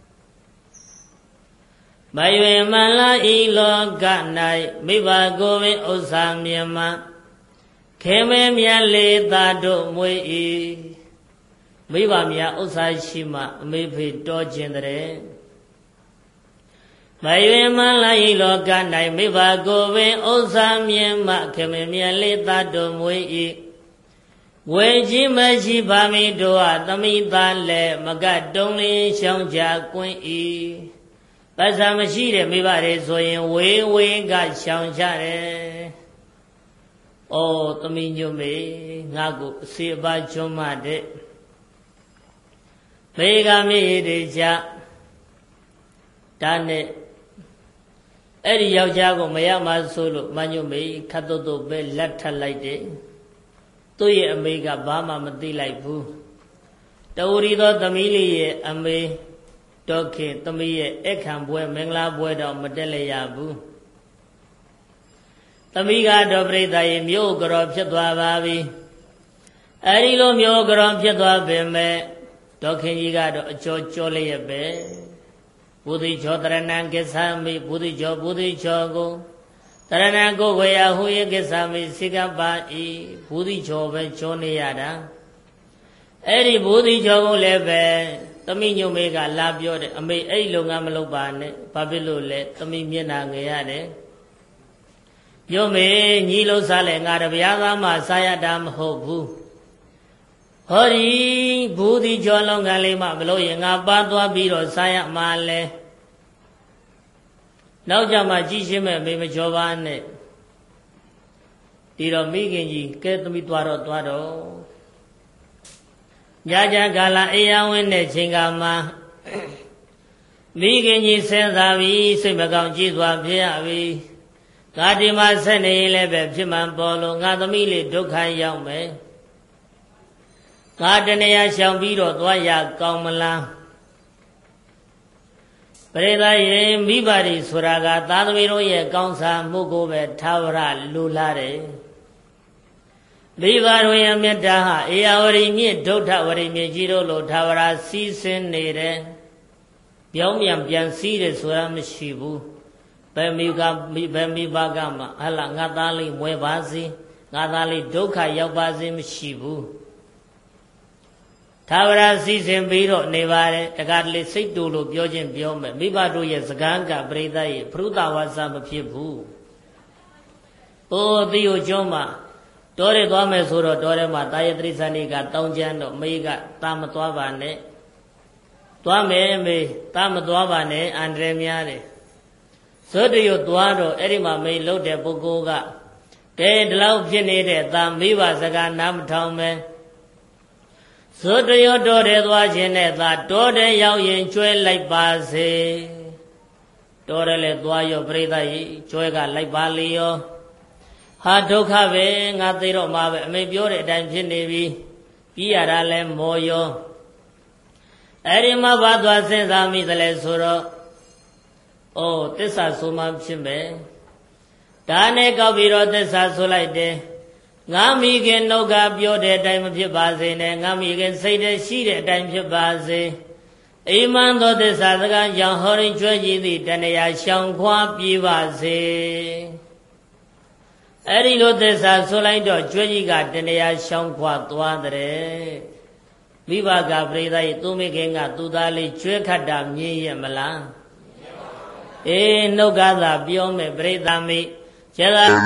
မယွေမလာဤလောက၌မိဘကိုပင်ဥစ္စာမြင်မှခေမဲမြတ်လေးသာတို့မွေဤမိဘများဥစ္စာရှိမှအမေဖေတော်ခြင်းတဲ့မယွေမလာဤလောက၌မိဘကိုပင်ဥစ္စာမြင်မှခေမဲမြတ်လေးသာတို့မွေဤဝေကြီးမရှိပါမီတို့ဟာသမိသားလည်းမကတုံးလေးရှောင်းကြကွင်းဤပတ်စာမရှိတဲ့မိဘတွေဆိုရင်ဝေဝေကရှောင်းကြတယ်။အော်သမိညုံမေငါကိုအစီအပါကျွမ်းမတဲ့ဘေကမေတွေကြဒါနဲ့အဲ့ဒီယောက်ျားကိုမရမဆိုလို့မညုံမေခတ်တုတ်တုတ်ပဲလက်ထပ်လိုက်တယ်သူ့ရဲ့အမေကဘာမှမသိလိုက်ဘူးတဝရီသောသမီးလေးရဲ့အမေတော်ခင်သမီးရဲ့အခမ်းပွဲမင်္ဂလာပွဲတော့မတက်လည်းရဘူးသမီးကတော့ပြိဿရဲ့မြို့ကြော်ဖြစ်သွားပါပြီအဲဒီလိုမြို့ကြော်ဖြစ်သွားပေမဲ့တော်ခင်ကြီးကတော့အကျော်ကျော်လျက်ပဲဘုဒ္ဓချောတရဏံကိစ္ဆာမိဘုဒ္ဓချောဘုဒ္ဓချောကိုတရဏံကိုဝေယဟူယကိစ္ဆာမိစိကပါဤဘုဒ္ဓချောပဲချောနေရတာအဲ့ဒီဘုဒ္ဓချောကိုလည်းပဲသမီးညုံမေကလာပြောတယ်အမေအဲ့လုံငါမလုပ်ပါနဲ့ဘာဖြစ်လို့လဲသမီးမျက်နှာငယ်ရတယ်ညုံမေညီလို့စားလဲငါတပြားသားမှစားရတာမဟုတ်ဘူးဟောဒီဘုဒ္ဓချောလုံးကလေးမှမလို့ရင်ငါပါသွားပြီးတော့စားရမှာလဲနောက်ကြမှာကြည်ရှင်းမဲ့မေမကျော်ပါနဲ့ဒီတော့မိခင်ကြီးကဲသမီးသွားတော့သွားတော့ညကြကာလအေယဝင်းတဲ့ချိန်ကမှာမိခင်ကြီးဆင်းသာပြီးစိတ်မကောင်းကြည်စွာဖြစ်ရပြီငါဒီမှာဆက်နေရင်လည်းပဲဖြစ်မှန်ပေါ်လို့ငါသမီးလေးဒုက္ခရောက်မယ်ငါတနေရာရှောင်ပြီးတော့သွားရကောင်းမလားပရိသတ်ရေမိဘတွေဆိုတာကသာသမီတို့ရဲ့ကောင်းစားမှုကိုပဲထာဝရလူလာတယ်မိဘတို့ရဲ့မေတ္တာဟာအေယဝရီမြင့်ဒုဋ္ဌဝရီမြင့်ကြီးတို့လိုထာဝရစီးဆင်းနေတယ်ပြောင်းပြန်ပြန်စည်းတယ်ဆိုတာမရှိဘူးဘယ်မိကဘယ်မိဘကမှဟလာငါသားလေးမွဲပါစေငါသားလေးဒုက္ခရောက်ပါစေမရှိဘူးထာဝရစီစဉ်ပြီးတော့နေပါတယ်တကားတလေစိတ်တူလို့ပြောခြင်းပြောမယ်မိဘတို့ရဲ့စကားကပရိသတ်ရဲ့ဖရုဒဝါစာမဖြစ်ဘူး။အိုးတိယကျွန်းမှာတော်ရဲသွားမယ်ဆိုတော့တော်ရဲမှာတာယတိသဏိကတောင်းကျမ်းတော့မေကတာမသွားပါနဲ့။သွားမယ်မေတာမသွားပါနဲ့အန္တရာယ်များတယ်။ဇောတရွသွားတော့အဲ့ဒီမှာမေလှုပ်တဲ့ပုဂ္ဂိုလ်ကကဲဒီလောက်ဖြစ်နေတဲ့သာမိဘစကားနားမထောင်မယ်ဇောတရောတော်တယ်သွားခြင်းနဲ့သာတော်တယ်ရောက်ရင်ကျွဲလိုက်ပါစေတော်တယ်လေသွားရောပြိဿကြီးကျွဲကလိုက်ပါလေရောဟာဒုက္ခပဲငါသိတော့မှာပဲအမေပြောတဲ့အတိုင်းဖြစ်နေပြီပြီးရတာလဲမော်ရောအဲ့ဒီမှာဘာသွားစဉ်းစားမိသလဲဆိုတော့အိုးသစ္စာဆိုမှဖြစ်မယ်ဒါနဲ့ကောက်ပြီးတော့သစ္စာဆိုလိုက်တယ်ငါမိခင်နှုတ်ကပြောတဲ့အတိုင်းမဖြစ်ပါစေနဲ့ငါမိခင်စိတ်တည်းရှိတဲ့အတိုင်းဖြစ်ပါစေအိမန်သောသစ္စာစကားကြောင့်ဟောရင်ကျွဲကြည်သည့်တဏှာရှောင်ခွာပြေးပါစေအဲ့ဒီလိုသစ္စာဆိုလိုက်တော့ကျွဲကြီးကတဏှာရှောင်ခွာသွားတဲ့မိမိဘကပရိသတ်သူမိခင်ကသူသားလေးကျွဲခတ်တာမြင်ရမလားအေးနှုတ်ကားသာပြောမယ်ပရိသတ်မိကျေသာမိဘ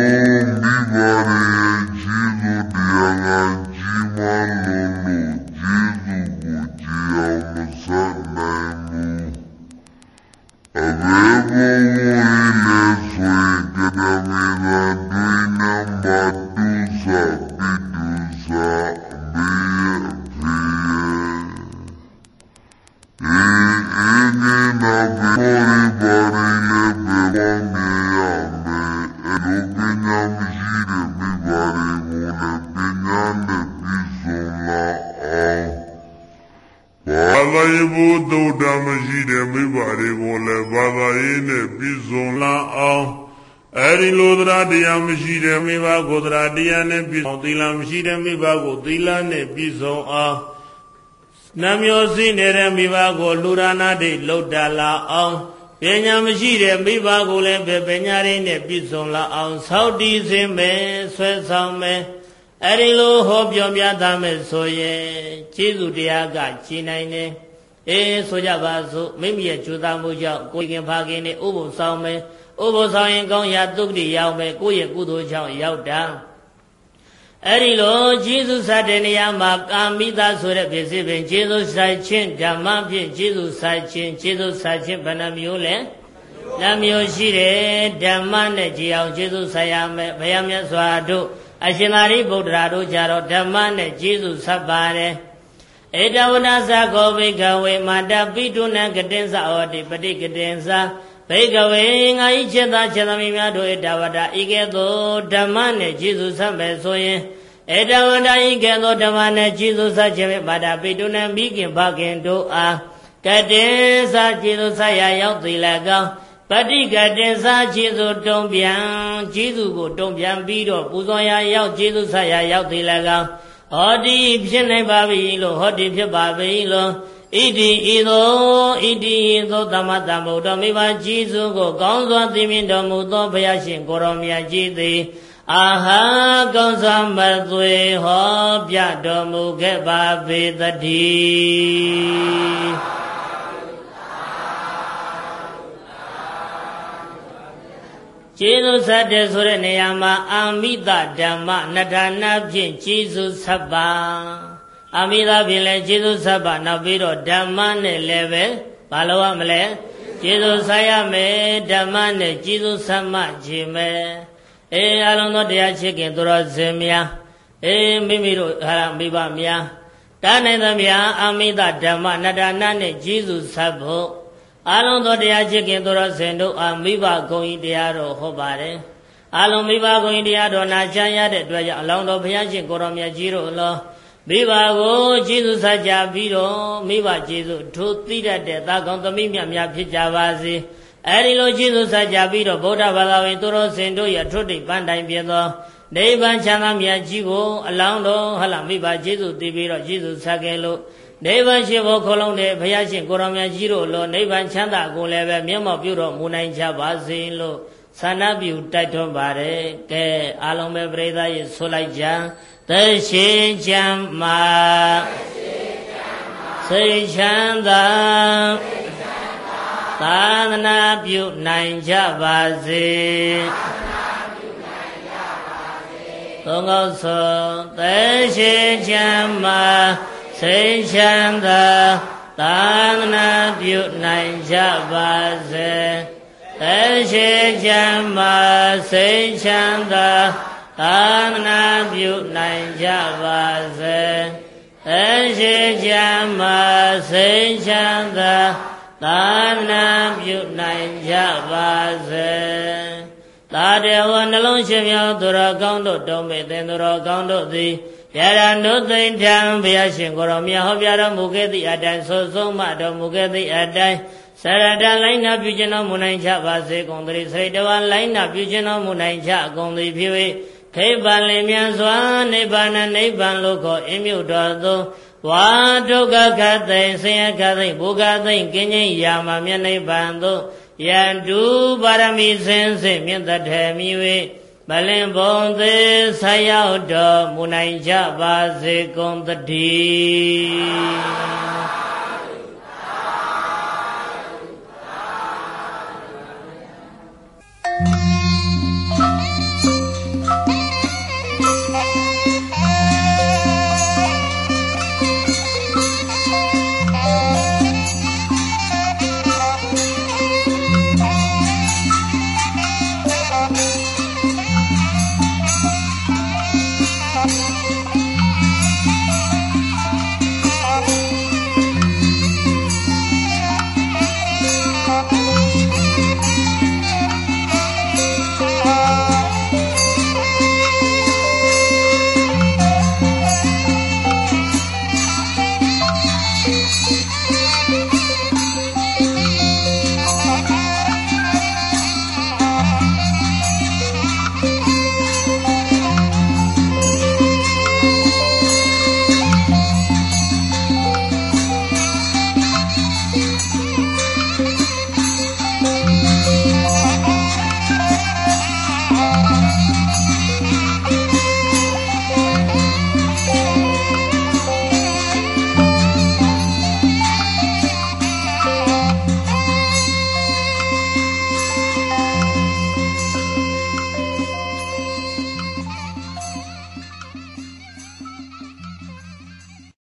ရဲ့ကြီးသူတရားကကြီးမားလို့လို့ကြီးသူကိုကြည်အောင်မဆက်နိုင်ဘူးအဘယ်ဘုံဝင်လဲဆွေကတမေသာဒွိနံပါတုစာပိတုစာမေဖေအေးအေးနေနာဘေရီဘာရီလေဘေဘောမေယမေအရုပညာမရှိတဲ့မိဘတွေကိုလည်းပညာနဲ့ပြီးဆုံးလာအောင်ဘာသာရေးဘုဒ္ဓဓမ္မရှိတဲ့မိဘတွေကိုလည်းဘာသာရေးနဲ့ပြီးဆုံးလာအောင်အဲဒီလိုသရတရားမရှိတဲ့မိဘကိုသရတရားနဲ့ပြီးဆုံးသီလမရှိတဲ့မိဘကိုသီလနဲ့ပြီးဆုံးအောင်နှမျိုးစည်းနေတဲ့မိဘကိုလူရဏတိလှုပ်တာလာအောင်ပညာမရှိတဲ့မိဘကိုလည်းပညာရင်းနဲ့ပြည့်စုံလာအောင်ဆောက်တည်စေမယ်ဆွဲဆောင်မယ်အဲဒီလိုဟောပြောပြသားမယ်ဆိုရင်ကျေးဇူးတရားကကြီးနိုင်တယ်အေးဆိုကြပါစို့မိမိရဲ့ကြိုးစားမှုကြောင့်ကိုယ်ခင်ဖခင်နဲ့ဥပုသ်ဆောင်မယ်ဥပုသ်ဆောင်ရင်ကောင်းရာသုတိရောက်မယ်ကိုယ့်ရဲ့ကုသိုလ်ကြောင့်ရောက်တာအဲ့ဒီလိုကျေးဇူးဆက်တဲ့နေရာမှာကာမိတာဆိုတဲ့ဖြစ်စီပင်ကျေးဇူးဆက်ခြင်းဓမ္မဖြင့်ကျေးဇူးဆက်ခြင်းကျေးဇူးဆက်ခြင်းဘယ်နှမျိုးလဲနှမျိုးရှိတယ်ဓမ္မနဲ့ကြည်အောင်ကျေးဇူးဆက်ရမယ်ဘုရားမြတ်စွာတို့အရှင်သာရိပုတ္တရာတို့ကြတော့ဓမ္မနဲ့ကျေးဇူးဆက်ပါတယ်ဧတဝနာသကောဘိကဝေမာတပိတုနံကတင်္စဩတိပฏิကတင်္စဘိကဝေငါဤချက်သားချက်သမီးများတို့ဧတဝဒဤကဲ့သို့ဓမ္မနဲ့ကျေးဇူးဆက်မယ်ဆိုရင်ဧတဝဒဤကဲ့သို့ဓမ္မနဲ့ကျေးဇူးဆက်ခြင်းဖြင့်မာတပိတုနံမိခင်ဖခင်တို့အားကတင်္စကျေးဇူးဆက်ရရောက်သည်လည်းကောင်းပฏิကတင်္စကျေးဇူးတုံးပြန်ကျေးဇူးကိုတုံးပြန်ပြီးတော့ပူဇော်ရရောက်ကျေးဇူးဆက်ရရောက်သည်လည်းကောင်းဟောတိဖြစ်နိုင်ပါပြီလို့ဟောတိဖြစ်ပါပြီလို့ဣတိဤသို့ဣတိဤသို့သမတမုဒ္ဓမိဘကျေးဇူးကိုကောင်းစွာသိမြင်တော်မူသောဘုရားရှင်ကိုရောမြတ်ကြီးသည်အာဟာကောင်းစွာမသွေဟောပြတော်မူခဲ့ပါပေသတည်းကျေးဇူးဆက်တဲ့ဆိုတဲ့နေရာမှာအာမိတဓမ္မနတနာဖြင့်ကျေးဇူးဆက်ပါအာမိတဖြင့်လည်းကျေးဇူးဆက်ပါနောက်ပြီးတော့ဓမ္မနဲ့လည်းပဲဘာလို့ရမလဲကျေးဇူးဆက်ရမယ်ဓမ္မနဲ့ကျေးဇူးဆက်မှခြင်းပဲအေးအလုံးသောတရားချစ်ခင်သူတော်စင်များအေးမိမိတို့ဟာမိဘများတားနိုင်သမျှအာမိတဓမ္မနတနာနဲ့ကျေးဇူးဆက်ဖို့အလုံးသောတရားချစ်ခင်သူတော်စင်တို့အားမိဘဂုဏ်ဤတရားတော်ဟောပါတယ်အလုံးမိဘဂုဏ်ဤတရားတော်နာချမ်းရတဲ့အတွက်ကြောင့်အလောင်းတော်ဘုရားရှင်ကိုရောမြတ်ကြီးတို့လောမိဘကိုကျေးဇူးဆက်ကြပြီးတော့မိဘကျေးဇူးထိုသိတတ်တဲ့သာကောင်းသမီးမြတ်များဖြစ်ကြပါစေအဲဒီလိုကျေးဇူးဆက်ကြပြီးတော့ဗုဒ္ဓဘာသာဝင်သူတော်စင်တို့ရဲ့ထွတ်တိပန်းတိုင်ပြသောနိဗ္ဗာန်ချမ်းသာမြတ်ကြီးကိုအလောင်းတော်ဟလာမိဘကျေးဇူးတည်ပြီးတော့ကျေးဇူးဆက်ခဲ့လို့နိဗ္ဗာန်ရှိဖို့ခလုံးတဲ့ဘုရားရှင်ကိုရောမြတ်ကြီးတို့လိုနိဗ္ဗာန်ချမ်းသာကိုလည်းပဲမျက်မှောက်ပြုတော်မူနိုင်ကြပါစေလို့ဆန္ဒပြုတိုက်တွန်းပါတယ်ကဲအားလုံးပဲပရိသတ်ရဲ့ဆိုလိုက်ကြသေရှိချမ်းမာစိတ်ချမ်းသာသာသနာပြုနိုင်ကြပါစေသုံးခေါက်ဆုံးသေရှိချမ်းမာစိတ်ချမ်းသာသာသနာပြုနိုင်ကြပါစေသေရှိချမ်းမာစိတ်ချမ်းသာသာသနာပြုနိုင်ကြပါစေသေရှိချမ်းမာစိတ်ချမ်းသာသာသနာပြုနိုင်ကြပါစေသာတဝနှလုံးရှင်မြောက်သူတော်ကောင်းတို့တုံးပေသင်သူတော်ကောင်းတို့သည်ရရနုသိမ့်ထံဘုရားရှင်ကိုရောမြတ်ဟောပြတော်မူခဲ့သည့်အတိုင်းဆိုဆုံးမတော်မူခဲ့သည့်အတိုင်းစရတလိုင်းနာပြုခြင်းတော်မူနိုင်ကြပါစေကုန်သတည်းစိတ်တော်လိုင်းနာပြုခြင်းတော်မူနိုင်ကြကုန်သည်ဖြစ်၍ခိဗ္ဗလင်မြန်စွာနိဗ္ဗာန်နိဗ္ဗာန်လို့ခေါ်အင်းမြုပ်တော်သောဝါဒုက္ခခတ်သိဆင်းရဲခတ်သိဘုခသိကင်းခြင်းရာမှာမြတ်နိဗ္ဗာန်သို့ယံတုပါရမီစင်စစ်မြင့်တထေမြည်၍ပလင်ဘုံသေးဆက်ရောက်တော်မူနိုင်ကြပါစေကုန်သတည်း